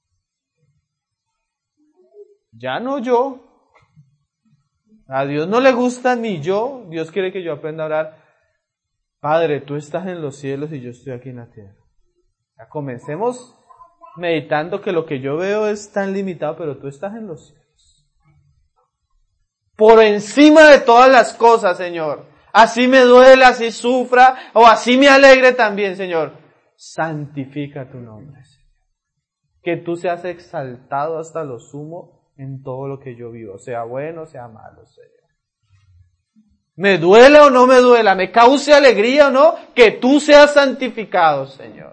Ya no yo. A Dios no le gusta ni yo. Dios quiere que yo aprenda a orar. Padre, tú estás en los cielos y yo estoy aquí en la tierra. Ya comencemos meditando que lo que yo veo es tan limitado, pero tú estás en los cielos. Por encima de todas las cosas, Señor. Así me duele, así sufra, o así me alegre también, Señor. Santifica tu nombre, Señor. Que tú seas exaltado hasta lo sumo en todo lo que yo vivo, sea bueno, sea malo, Señor. Me duela o no me duela, me cause alegría o no, que tú seas santificado, Señor.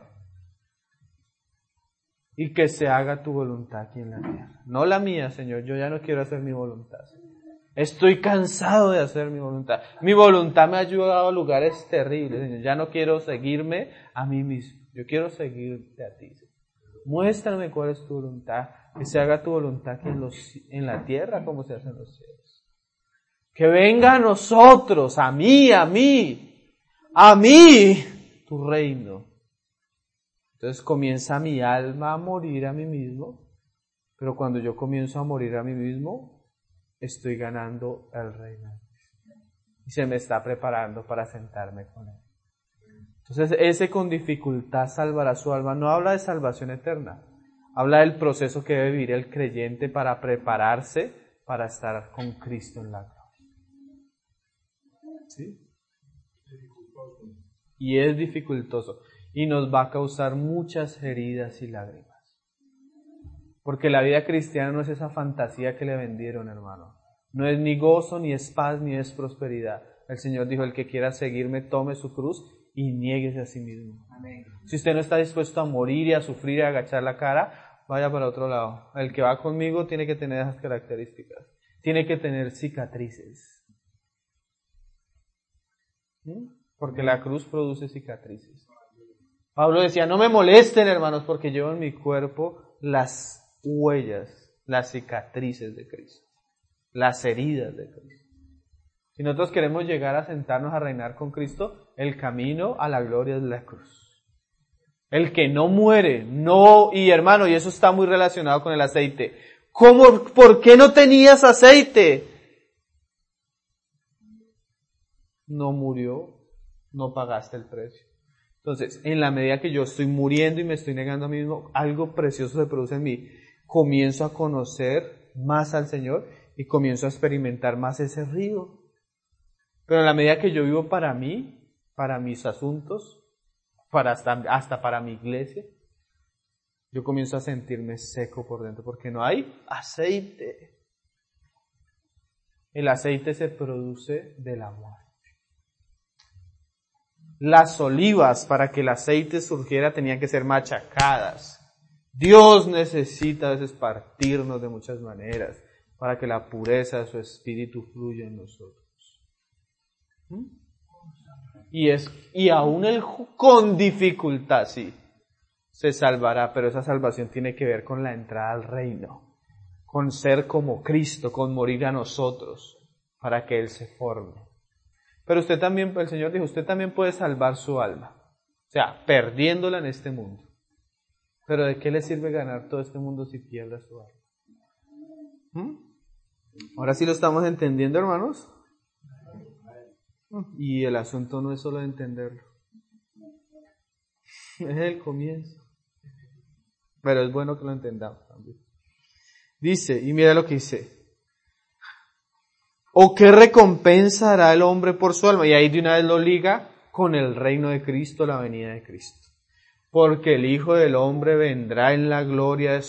Y que se haga tu voluntad aquí en la tierra. No la mía, Señor, yo ya no quiero hacer mi voluntad, Señor. Estoy cansado de hacer mi voluntad. Mi voluntad me ha llevado a lugares terribles, Señor. Ya no quiero seguirme a mí mismo, yo quiero seguirte a ti, Señor. Muéstrame cuál es tu voluntad, que se haga tu voluntad aquí en la tierra como se hace en los cielos. Que venga a nosotros, a mí, tu reino. Entonces comienza mi alma a morir a mí mismo, pero cuando yo comienzo a morir a mí mismo, estoy ganando el reino. Y se me está preparando para sentarme con Él. Entonces, ese con dificultad salvará su alma. No habla de salvación eterna. Habla del proceso que debe vivir el creyente para prepararse para estar con Cristo en la gloria. ¿Sí? Y es dificultoso. Y nos va a causar muchas heridas y lágrimas. Porque la vida cristiana no es esa fantasía que le vendieron, hermano. No es ni gozo, ni es paz, ni es prosperidad. El Señor dijo, el que quiera seguirme, tome su cruz y niéguese a sí mismo. Amén. Si usted no está dispuesto a morir y a sufrir y a agachar la cara, vaya para otro lado. El que va conmigo tiene que tener esas características. Tiene que tener cicatrices. Porque la cruz produce cicatrices. Pablo decía, no me molesten, hermanos, porque llevo en mi cuerpo las huellas, las cicatrices de Cristo, las heridas de Cristo. Si nosotros queremos llegar a sentarnos a reinar con Cristo, el camino a la gloria es la cruz. El que no muere, no, y hermano, y eso está muy relacionado con el aceite. ¿Por qué no tenías aceite? No murió, no pagaste el precio. Entonces, en la medida que yo estoy muriendo y me estoy negando a mí mismo, algo precioso se produce en mí. Comienzo a conocer más al Señor y comienzo a experimentar más ese río. Pero en la medida que yo vivo para mí, para mis asuntos, hasta para mi iglesia, yo comienzo a sentirme seco por dentro porque no hay aceite. El aceite se produce del amor. Las olivas, para que el aceite surgiera, tenían que ser machacadas. Dios necesita a veces partirnos de muchas maneras para que la pureza de su espíritu fluya en nosotros. Y aún él con dificultad, sí, se salvará, pero esa salvación tiene que ver con la entrada al reino, con ser como Cristo, con morir a nosotros, para que Él se forme. Pero usted también, el Señor dijo, usted también puede salvar su alma, o sea, perdiéndola en este mundo. Pero ¿de qué le sirve ganar todo este mundo si pierde su alma? Ahora sí lo estamos entendiendo, hermanos. Y el asunto no es solo entenderlo, es el comienzo. Pero es bueno que lo entendamos también. Dice, y mira lo que dice. ¿O qué recompensa hará el hombre por su alma? Y ahí de una vez lo liga con el reino de Cristo, la venida de Cristo. Porque el Hijo del Hombre vendrá en la gloria de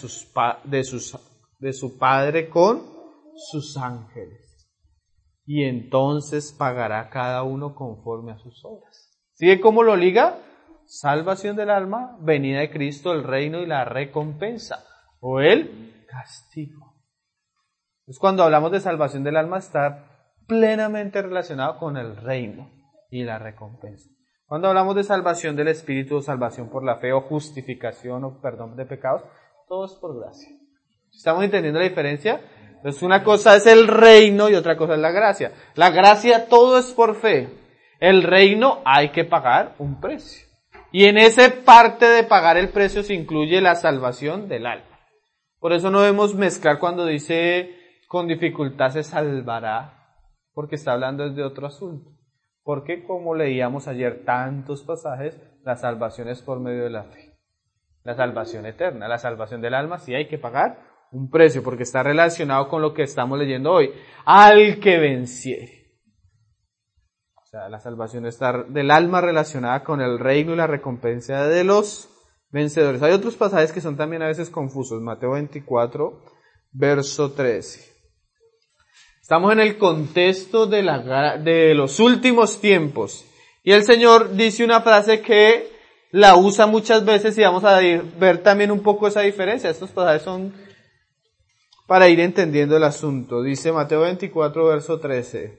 su Padre con sus ángeles. Y entonces pagará cada uno conforme a sus obras. ¿Sigue cómo lo liga? Salvación del alma, venida de Cristo, el reino y la recompensa. O el castigo. Entonces cuando hablamos de salvación del alma está plenamente relacionado con el reino y la recompensa. Cuando hablamos de salvación del espíritu, o salvación por la fe, o justificación, o perdón de pecados, todo es por gracia. ¿Estamos entendiendo la diferencia? Entonces una cosa es el reino y otra cosa es la gracia. La gracia todo es por fe. El reino hay que pagar un precio. Y en esa parte de pagar el precio se incluye la salvación del alma. Por eso no debemos mezclar cuando dice con dificultad se salvará, porque está hablando de otro asunto. Porque como leíamos ayer tantos pasajes, la salvación es por medio de la fe. La salvación eterna, la salvación del alma sí hay que pagar un precio, porque está relacionado con lo que estamos leyendo hoy. Al que venciere. O sea, la salvación está del alma relacionada con el reino y la recompensa de los vencedores. Hay otros pasajes que son también a veces confusos. Mateo 24, verso 13. Estamos en el contexto de los últimos tiempos. Y el Señor dice una frase que la usa muchas veces y vamos a ver también un poco esa diferencia. Estos pasajes son para ir entendiendo el asunto. Dice Mateo 24, verso 13.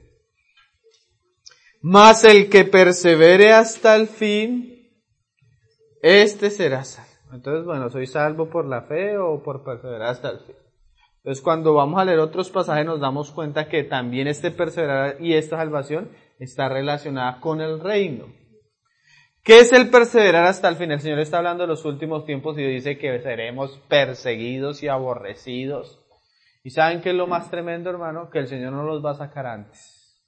Mas el que persevere hasta el fin, este será salvo. Entonces, bueno, ¿soy salvo por la fe o por perseverar hasta el fin? Entonces, cuando vamos a leer otros pasajes nos damos cuenta que también este perseverar y esta salvación está relacionada con el reino. ¿Qué es el perseverar hasta el fin? El Señor está hablando de los últimos tiempos y dice que seremos perseguidos y aborrecidos. ¿Y saben qué es lo más tremendo, hermano? Que el Señor no los va a sacar antes.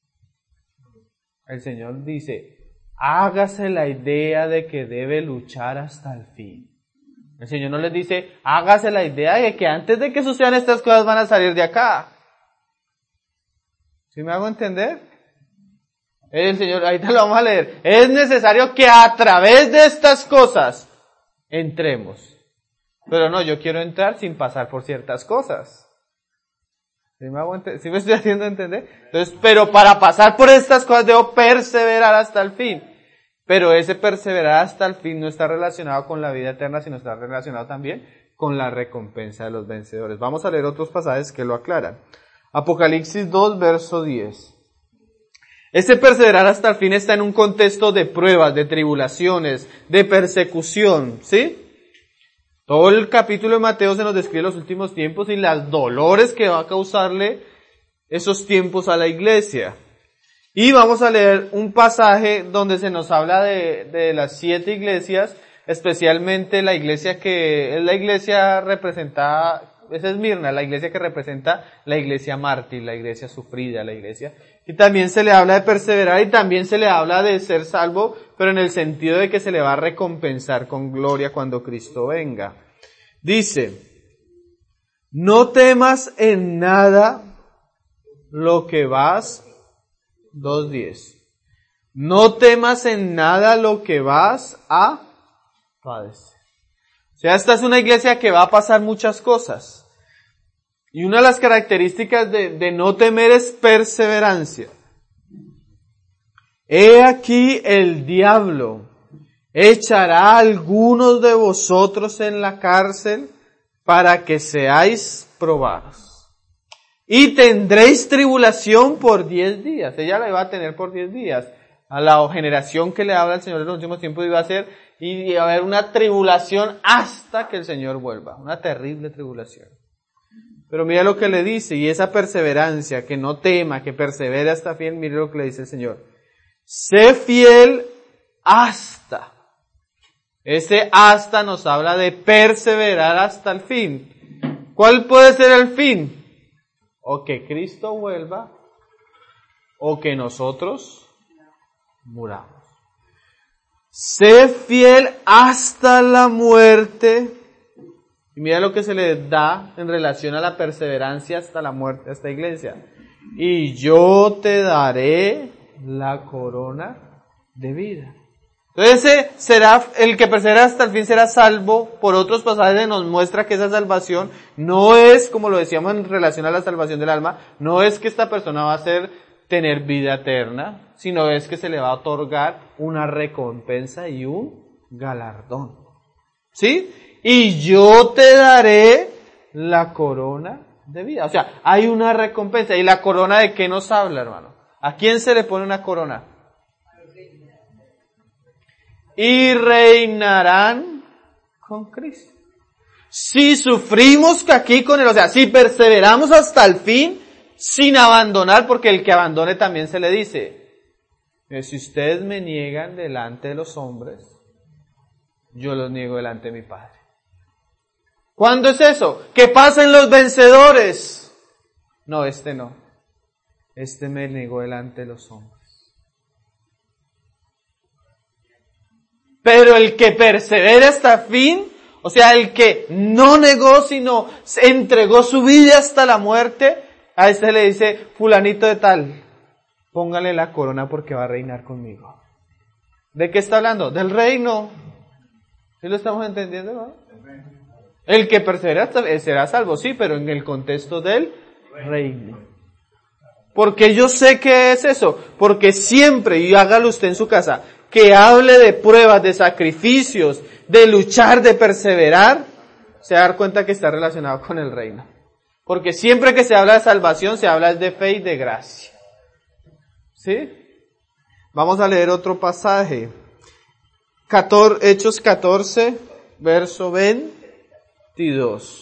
El Señor dice, hágase la idea de que debe luchar hasta el fin. El Señor no les dice, hágase la idea de que antes de que sucedan estas cosas van a salir de acá. ¿Sí me hago entender? El Señor, ahorita lo vamos a leer. Es necesario que a través de estas cosas entremos. Pero no, yo quiero entrar sin pasar por ciertas cosas. ¿Sí me estoy haciendo entender? Entonces, pero para pasar por estas cosas debo perseverar hasta el fin. Pero ese perseverar hasta el fin no está relacionado con la vida eterna, sino está relacionado también con la recompensa de los vencedores. Vamos a leer otros pasajes que lo aclaran. Apocalipsis 2, verso 10. Ese perseverar hasta el fin está en un contexto de pruebas, de tribulaciones, de persecución, ¿sí? Todo el capítulo de Mateo se nos describe los últimos tiempos y los dolores que va a causarle esos tiempos a la iglesia. Y vamos a leer un pasaje donde se nos habla de las 7 iglesias, especialmente la iglesia que es la iglesia representada, es Esmirna, la iglesia que representa la iglesia mártir, la iglesia sufrida, la iglesia. Y también se le habla de perseverar y también se le habla de ser salvo, pero en el sentido de que se le va a recompensar con gloria cuando Cristo venga. Dice, no temas en nada lo que vas 2:10. No temas en nada lo que vas a padecer. O sea, esta es una iglesia que va a pasar muchas cosas. Y una de las características de no temer es perseverancia. He aquí el diablo echará a algunos de vosotros en la cárcel para que seáis probados. Y tendréis tribulación por 10 días. Ella la iba a tener por 10 días. A la generación que le habla el Señor en los últimos tiempos iba a ser, y iba a haber una tribulación hasta que el Señor vuelva. Una terrible tribulación. Pero mira lo que le dice, y esa perseverancia, que no tema, que persevere hasta fin, mire lo que le dice el Señor. Sé fiel hasta. Ese hasta nos habla de perseverar hasta el fin. ¿Cuál puede ser el fin? O que Cristo vuelva, o que nosotros muramos. Sé fiel hasta la muerte. Y mira lo que se le da en relación a la perseverancia hasta la muerte a esta iglesia. Y yo te daré la corona de vida. Entonces ese será, el que persevera hasta el fin será salvo. Por otros pasajes nos muestra que esa salvación no es, como lo decíamos en relación a la salvación del alma, no es que esta persona va a tener vida eterna, sino es que se le va a otorgar una recompensa y un galardón. ¿Sí? Y yo te daré la corona de vida. O sea, hay una recompensa. ¿Y la corona de qué nos habla, hermano? ¿A quién se le pone una corona? Y reinarán con Cristo. Si sufrimos aquí con Él, o sea, si perseveramos hasta el fin, sin abandonar, porque el que abandone también se le dice, si ustedes me niegan delante de los hombres, yo los niego delante de mi Padre. ¿Cuándo es eso? Que pasen los vencedores. No, no. Me negó delante de los hombres. Pero el que persevera hasta el fin, o sea, el que no negó, sino se entregó su vida hasta la muerte, a ese le dice, fulanito de tal, póngale la corona porque va a reinar conmigo. ¿De qué está hablando? Del reino. ¿Sí lo estamos entendiendo, no? El que persevera será salvo, sí, pero en el contexto del reino. Porque yo sé que es eso, porque siempre, y hágalo usted en su casa, que hable de pruebas, de sacrificios, de luchar, de perseverar, se va a dar cuenta que está relacionado con el reino. Porque siempre que se habla de salvación, se habla de fe y de gracia. ¿Sí? Vamos a leer otro pasaje. Hechos 14, verso 22.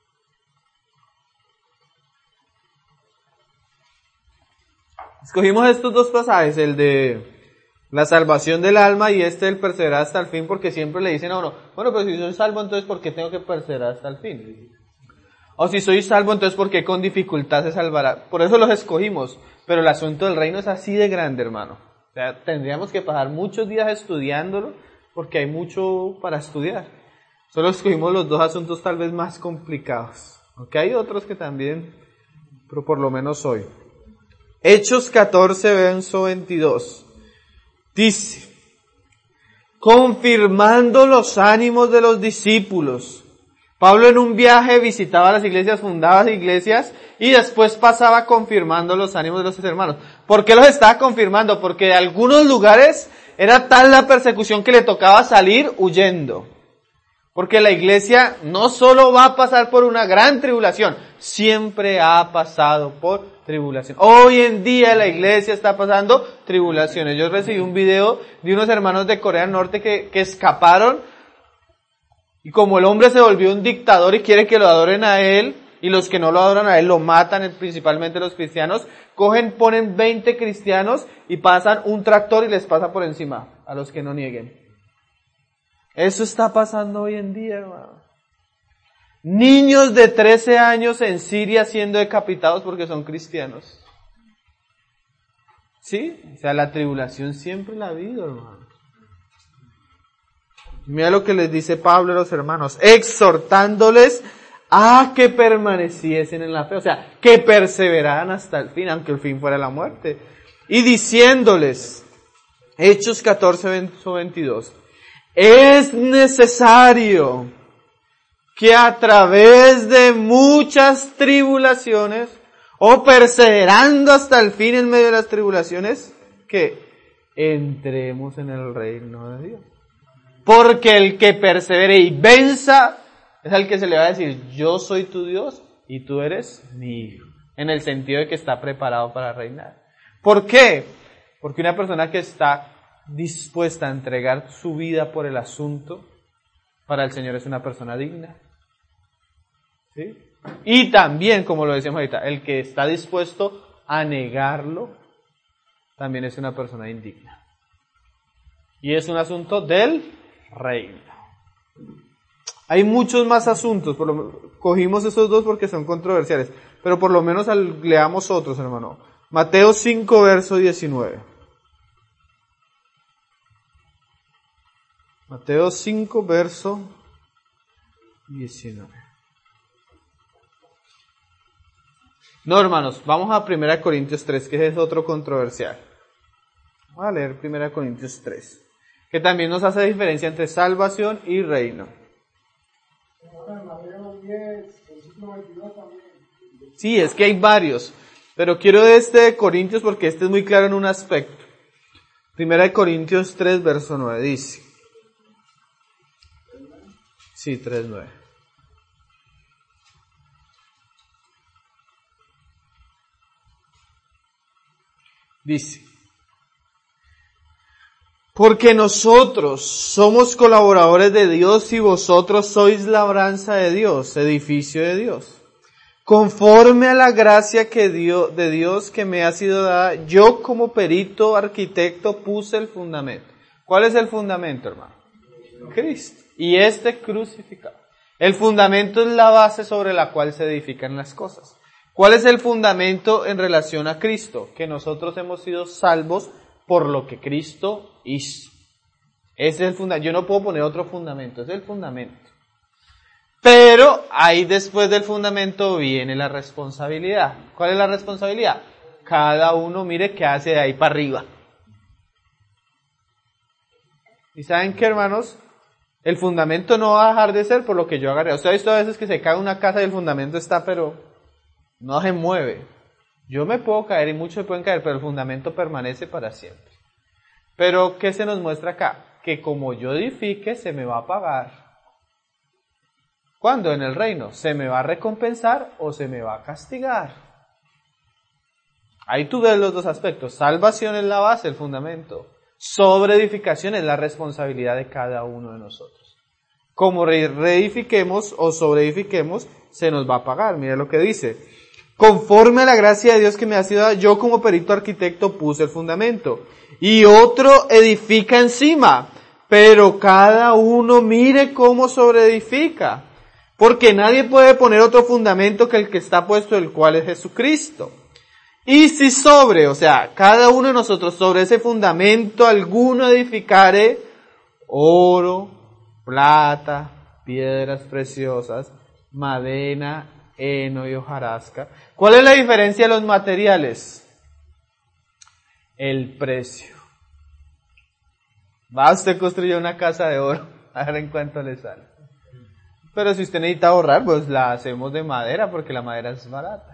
Escogimos estos dos pasajes, el de la salvación del alma y el perseverar hasta el fin, porque siempre le dicen a uno, bueno, pero si soy salvo, entonces ¿por qué tengo que perseverar hasta el fin? O si soy salvo, entonces ¿por qué con dificultad se salvará? Por eso los escogimos, pero el asunto del reino es así de grande, hermano. O sea, tendríamos que pasar muchos días estudiándolo, porque hay mucho para estudiar. Solo escogimos los dos asuntos tal vez más complicados. Aunque hay otros que también, pero por lo menos hoy. Hechos 14, verso 22. Dice, confirmando los ánimos de los discípulos. Pablo en un viaje visitaba las iglesias, fundaba las iglesias y después pasaba confirmando los ánimos de los hermanos. ¿Por qué los estaba confirmando? Porque de algunos lugares era tal la persecución que le tocaba salir huyendo. Porque la iglesia no solo va a pasar por una gran tribulación, siempre ha pasado por tribulación. Hoy en día la iglesia está pasando tribulaciones. Yo recibí un video de unos hermanos de Corea del Norte que escaparon, y como el hombre se volvió un dictador y quiere que lo adoren a él, y los que no lo adoran a él lo matan, principalmente los cristianos, ponen 20 cristianos y pasan un tractor y les pasa por encima a los que no nieguen. Eso está pasando hoy en día, hermano. Niños de 13 años en Siria siendo decapitados porque son cristianos. ¿Sí? O sea, la tribulación siempre la ha habido, hermano. Mira lo que les dice Pablo a los hermanos, exhortándoles a que permaneciesen en la fe, o sea, que perseveraran hasta el fin, aunque el fin fuera la muerte. Y diciéndoles, Hechos 14, verso 22, es necesario que a través de muchas tribulaciones, o perseverando hasta el fin en medio de las tribulaciones, que entremos en el reino de Dios. Porque el que persevere y venza es al que se le va a decir, yo soy tu Dios y tú eres mi hijo. En el sentido de que está preparado para reinar. ¿Por qué? Porque una persona que está dispuesta a entregar su vida por el asunto, para el Señor es una persona digna. ¿Sí? Y también, como lo decíamos ahorita, el que está dispuesto a negarlo, también es una persona indigna. Y es un asunto del reino. Hay muchos más asuntos, cogimos esos dos porque son controversiales, pero por lo menos leamos otros, hermano. Mateo 5, verso 19. Mateo 5, verso 19. No, hermanos, vamos a 1 Corintios 3, que es otro controversial. Vamos a leer 1 Corintios 3, que también nos hace diferencia entre salvación y reino. Sí, es que hay varios, pero quiero este de Corintios porque este es muy claro en un aspecto. 1 Corintios 3, verso 9, dice. Sí, 3, 9. Dice, porque nosotros somos colaboradores de Dios y vosotros sois labranza de Dios, edificio de Dios. Conforme a la gracia de Dios que me ha sido dada, yo como perito arquitecto puse el fundamento. ¿Cuál es el fundamento, hermano? Cristo. Y crucificado. El fundamento es la base sobre la cual se edifican las cosas. ¿Cuál es el fundamento en relación a Cristo? Que nosotros hemos sido salvos por lo que Cristo hizo. Ese es el fundamento. Yo no puedo poner otro fundamento, ese es el fundamento. Pero ahí después del fundamento viene la responsabilidad. ¿Cuál es la responsabilidad? Cada uno mire qué hace de ahí para arriba. ¿Y saben qué, hermanos? El fundamento no va a dejar de ser por lo que yo haga. Usted ha visto a veces que se cae una casa y el fundamento está, pero no se mueve. Yo me puedo caer y muchos se pueden caer, pero el fundamento permanece para siempre. Pero, ¿qué se nos muestra acá? Que como yo edifique, se me va a pagar. ¿Cuándo? En el reino. ¿Se me va a recompensar o se me va a castigar? Ahí tú ves los dos aspectos. Salvación es la base, el fundamento. Sobre edificación es la responsabilidad de cada uno de nosotros. Como reedifiquemos o sobreedifiquemos, se nos va a pagar. Mira lo que dice. Conforme a la gracia de Dios que me ha sido dada, yo como perito arquitecto puse el fundamento. Y otro edifica encima. Pero cada uno mire cómo sobreedifica. Porque nadie puede poner otro fundamento que el que está puesto, el cual es Jesucristo. Y si o sea, cada uno de nosotros sobre ese fundamento alguno edificare oro, plata, piedras preciosas, madera, heno y hojarasca. ¿Cuál es la diferencia de los materiales? El precio. Va usted a construir una casa de oro, a ver en cuánto le sale. Pero si usted necesita ahorrar, pues la hacemos de madera porque la madera es barata.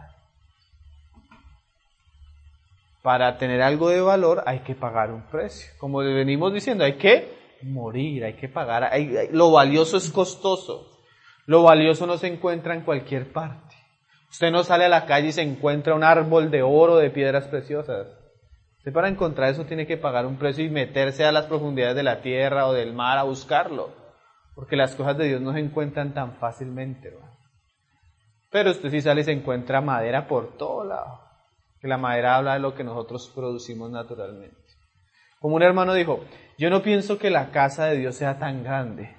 Para tener algo de valor hay que pagar un precio. Como le venimos diciendo, hay que morir, hay que pagar. Lo valioso es costoso. Lo valioso no se encuentra en cualquier parte. Usted no sale a la calle y se encuentra un árbol de oro, de piedras preciosas. Usted para encontrar eso tiene que pagar un precio y meterse a las profundidades de la tierra o del mar a buscarlo. Porque las cosas de Dios no se encuentran tan fácilmente, ¿verdad? Pero usted sí sale y se encuentra madera por todo lado. Que la madera habla de lo que nosotros producimos naturalmente. Como un hermano dijo, yo no pienso que la casa de Dios sea tan grande.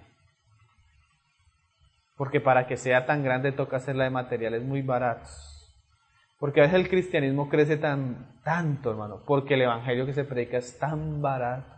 Porque para que sea tan grande toca hacerla de materiales muy baratos. Porque a veces el cristianismo crece tanto, hermano, porque el evangelio que se predica es tan barato.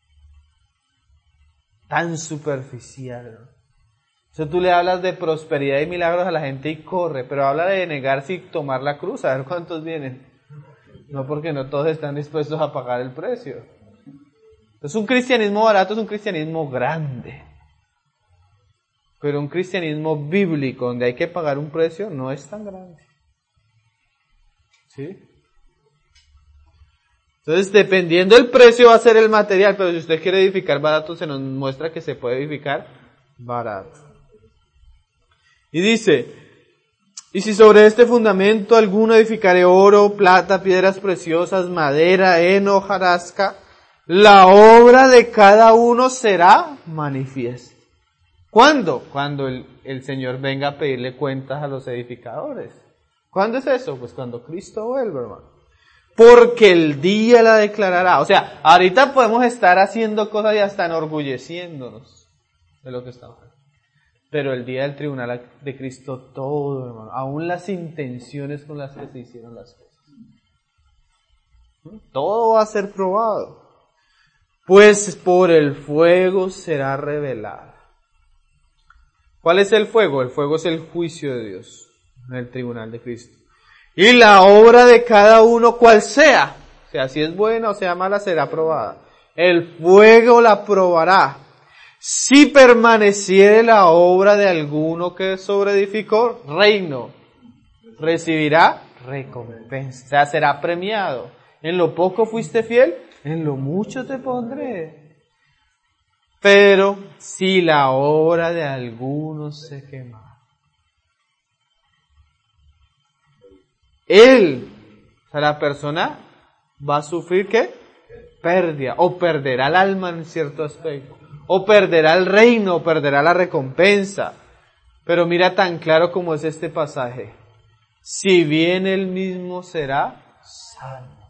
Tan superficial, ¿no? O sea, tú le hablas de prosperidad y milagros a la gente y corre, pero habla de negarse y tomar la cruz, a ver cuántos vienen. No, porque no todos están dispuestos a pagar el precio. Entonces un cristianismo barato es un cristianismo grande. Pero un cristianismo bíblico donde hay que pagar un precio no es tan grande. ¿Sí? Entonces, dependiendo del precio va a ser el material, pero si usted quiere edificar barato, se nos muestra que se puede edificar barato. Y dice, y si sobre este fundamento alguno edificare oro, plata, piedras preciosas, madera, heno, hojarasca, la obra de cada uno será manifiesta. ¿Cuándo? Cuando el Señor venga a pedirle cuentas a los edificadores. ¿Cuándo es eso? Pues cuando Cristo vuelva, hermano. Porque el día la declarará. O sea, ahorita podemos estar haciendo cosas y hasta enorgulleciéndonos de lo que estamos haciendo. Pero el día del tribunal de Cristo, todo, hermano, aún las intenciones con las que se hicieron las cosas, todo va a ser probado. Pues por el fuego será revelado. ¿Cuál es el fuego? El fuego es el juicio de Dios en el tribunal de Cristo. Y la obra de cada uno, cual sea, o sea, si es buena o sea mala, será probada. El fuego la probará. Si permaneciere la obra de alguno que sobreedificó, reino, recibirá recompensa. O sea, será premiado. En lo poco fuiste fiel, en lo mucho te pondré. Pero si la obra de alguno se quema, o sea, la persona va a sufrir ¿qué? Pérdida, o perderá el alma en cierto aspecto, o perderá el reino, o perderá la recompensa. Pero mira tan claro como es este pasaje. Si bien él mismo será salvo.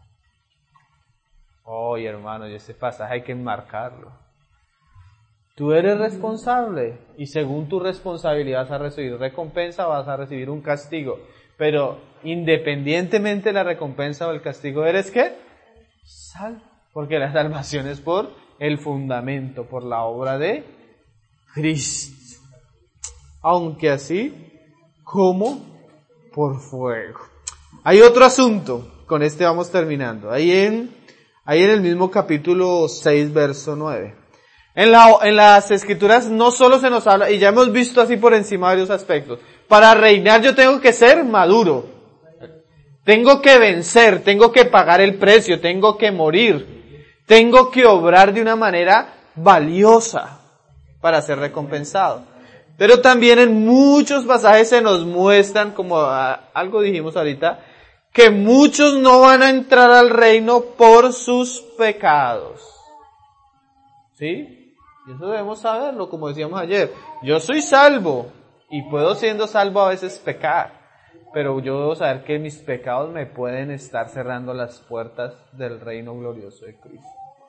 Oye, hermano, y ese pasaje hay que enmarcarlo. Tú eres responsable y según tu responsabilidad vas a recibir recompensa, vas a recibir un castigo. Pero independientemente de la recompensa o el castigo, ¿eres qué? Salvo. Porque la salvación es por el fundamento, por la obra de Cristo. Aunque así como por fuego. Hay otro asunto, con este vamos terminando. Ahí en el mismo capítulo 6, verso 9. En las escrituras no solo se nos habla, y ya hemos visto así por encima varios aspectos. Para reinar yo tengo que ser maduro. Tengo que vencer, tengo que pagar el precio, tengo que morir. Tengo que obrar de una manera valiosa para ser recompensado. Pero también en muchos pasajes se nos muestran, como algo dijimos ahorita, que muchos no van a entrar al reino por sus pecados. ¿Sí? Y eso debemos saberlo, como decíamos ayer. Yo soy salvo y puedo, siendo salvo, a veces pecar. Pero yo debo saber que mis pecados me pueden estar cerrando las puertas del reino glorioso de Cristo.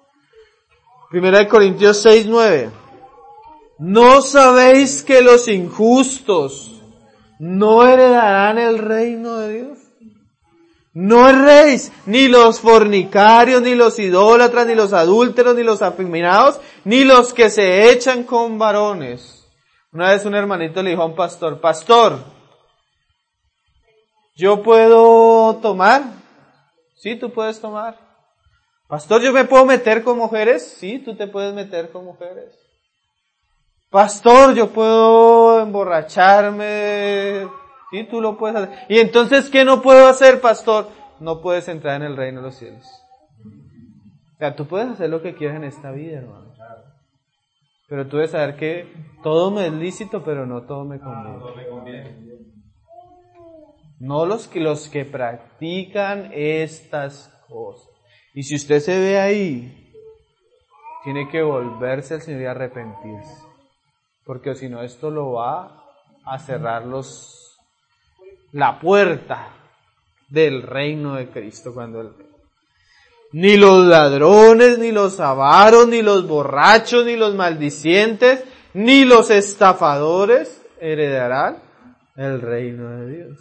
1 Corintios 6, 9. ¿No sabéis que los injustos no heredarán el reino de Dios? No erréis, ni los fornicarios, ni los idólatras, ni los adúlteros, ni los afeminados, ni los que se echan con varones. Una vez un hermanito le dijo a un pastor, pastor, ¿yo puedo tomar? Sí, tú puedes tomar. Pastor, ¿yo me puedo meter con mujeres? Sí, tú te puedes meter con mujeres. Pastor, ¿yo puedo emborracharme? Sí, tú lo puedes hacer. ¿Y entonces qué no puedo hacer, pastor? No puedes entrar en el reino de los cielos. O sea, tú puedes hacer lo que quieras en esta vida, hermano. Pero tú debes saber que todo me es lícito, pero no todo me conviene. No los que practican estas cosas. Y si usted se ve ahí, tiene que volverse al Señor y arrepentirse. Porque si no, esto lo va a cerrar la puerta del reino de Cristo cuando Él venga. Ni los ladrones, ni los avaros, ni los borrachos, ni los maldicientes, ni los estafadores heredarán el reino de Dios.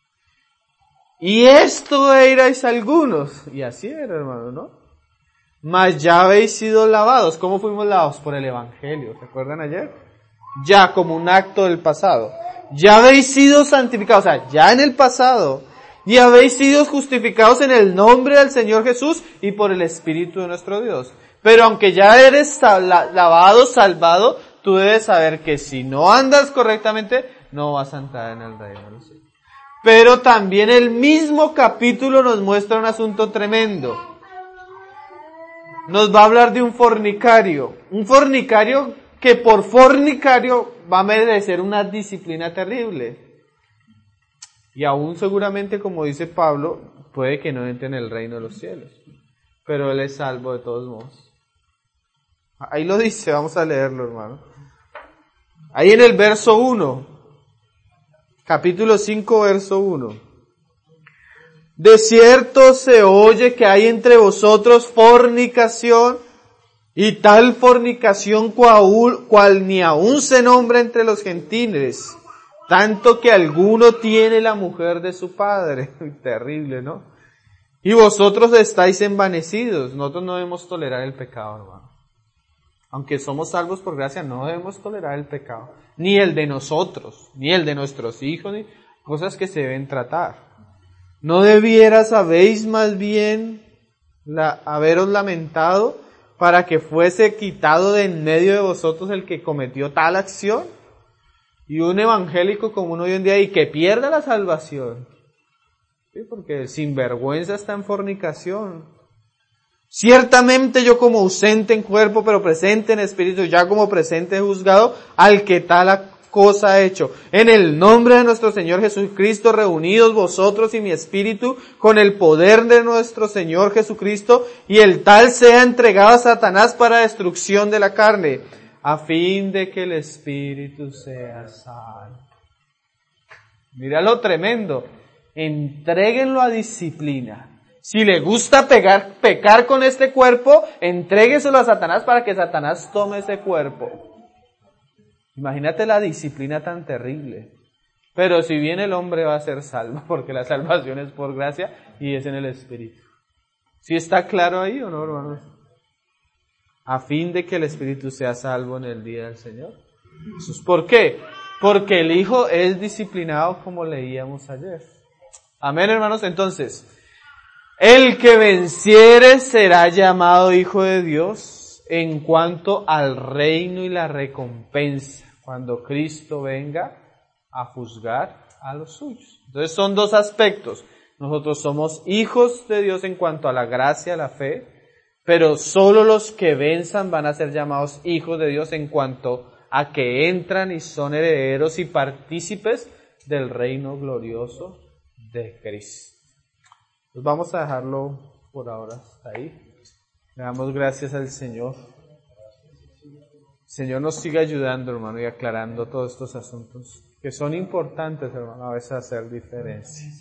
Y esto erais algunos. Y así era, hermano, ¿no? Mas ya habéis sido lavados. ¿Cómo fuimos lavados? Por el Evangelio. ¿Se acuerdan ayer? Ya como un acto del pasado. Ya habéis sido santificados, o sea, ya en el pasado, y habéis sido justificados en el nombre del Señor Jesús y por el Espíritu de nuestro Dios. Pero aunque ya eres lavado, salvado, tú debes saber que si no andas correctamente, no vas a entrar en el reino de los cielos. Pero también el mismo capítulo nos muestra un asunto tremendo. nos va a hablar de un fornicario que por fornicario va a merecer una disciplina terrible. Y aún seguramente, como dice Pablo, puede que no entre en el reino de los cielos, pero él es salvo de todos modos. Ahí lo dice, vamos a leerlo, hermano. Ahí en el verso 1, capítulo 5, verso 1. De cierto se oye que hay entre vosotros fornicación, y tal fornicación cual ni aún se nombra entre los gentiles, tanto que alguno tiene la mujer de su padre. Terrible, ¿no? Y vosotros estáis envanecidos. Nosotros no debemos tolerar el pecado, hermano. Aunque somos salvos por gracia, no debemos tolerar el pecado. Ni el de nosotros, ni el de nuestros hijos, ni cosas que se deben tratar. ¿No debieras habéis más bien haberos lamentado para que fuese quitado de en medio de vosotros el que cometió tal acción? Y un evangélico como uno hoy en día y que pierda la salvación. ¿Sí? Porque el sinvergüenza está en fornicación. Ciertamente yo como ausente en cuerpo, pero presente en espíritu, ya como presente he juzgado al que tal cosa ha hecho. En el nombre de nuestro Señor Jesucristo, reunidos vosotros y mi espíritu con el poder de nuestro Señor Jesucristo, y el tal sea entregado a Satanás para destrucción de la carne, a fin de que el espíritu sea salvo. Mira lo tremendo. Entréguenlo a disciplina. Si le gusta pecar con este cuerpo, entrégueselo a Satanás para que Satanás tome ese cuerpo. Imagínate la disciplina tan terrible. Pero si bien el hombre va a ser salvo, porque la salvación es por gracia y es en el Espíritu. ¿Sí está claro ahí o no, hermanos? A fin de que el Espíritu sea salvo en el día del Señor. ¿Por qué? Porque el Hijo es disciplinado, como leíamos ayer. Amén, hermanos. Entonces, el que venciere será llamado Hijo de Dios en cuanto al reino y la recompensa, cuando Cristo venga a juzgar a los suyos. Entonces son dos aspectos. Nosotros somos hijos de Dios en cuanto a la gracia, la fe, pero solo los que venzan van a ser llamados hijos de Dios en cuanto a que entran y son herederos y partícipes del reino glorioso de Cristo. Pues vamos a dejarlo por ahora hasta ahí. Le damos gracias al Señor. El Señor nos siga ayudando, hermano, y aclarando todos estos asuntos que son importantes, hermano, a veces hacer diferencias.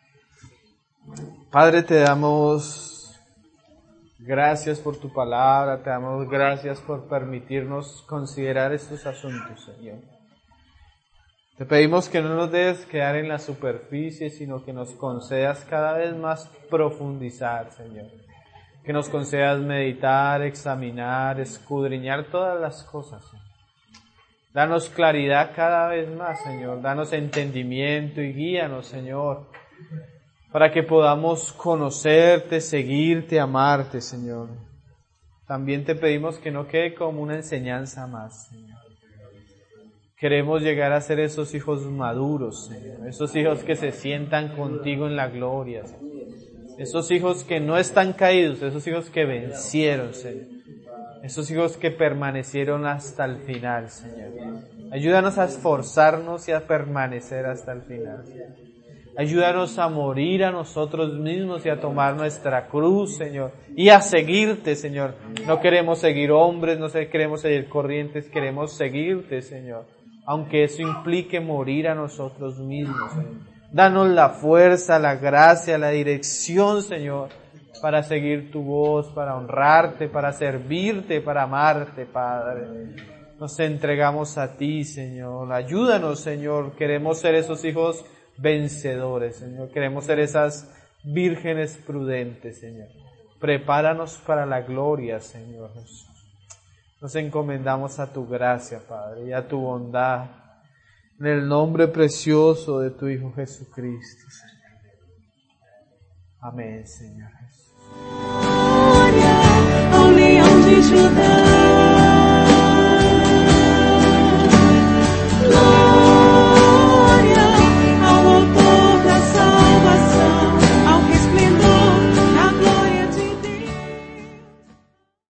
Padre, te damos gracias por tu palabra, te damos gracias por permitirnos considerar estos asuntos, Señor. Te pedimos que no nos dejes quedar en la superficie, sino que nos concedas cada vez más profundizar, Señor. Que nos concedas meditar, examinar, escudriñar todas las cosas, Señor. Danos claridad cada vez más, Señor. Danos entendimiento y guíanos, Señor, para que podamos conocerte, seguirte, amarte, Señor. También te pedimos que no quede como una enseñanza más, Señor. Queremos llegar a ser esos hijos maduros, Señor. Esos hijos que se sientan contigo en la gloria, Señor. Esos hijos que no están caídos, esos hijos que vencieron, Señor. Esos hijos que permanecieron hasta el final, Señor. Ayúdanos a esforzarnos y a permanecer hasta el final. Ayúdanos a morir a nosotros mismos y a tomar nuestra cruz, Señor. Y a seguirte, Señor. No queremos seguir hombres, no queremos seguir corrientes, queremos seguirte, Señor. Aunque eso implique morir a nosotros mismos, Señor. Danos la fuerza, la gracia, la dirección, Señor, para seguir tu voz, para honrarte, para servirte, para amarte, Padre. Nos entregamos a ti, Señor. Ayúdanos, Señor. Queremos ser esos hijos vencedores, Señor. Queremos ser esas vírgenes prudentes, Señor. Prepáranos para la gloria, Señor Jesús. Nos encomendamos a tu gracia, Padre, y a tu bondad, en el nombre precioso de tu Hijo Jesucristo, Señor. Amén, Señor Jesús. Glória ao Leão de Judá.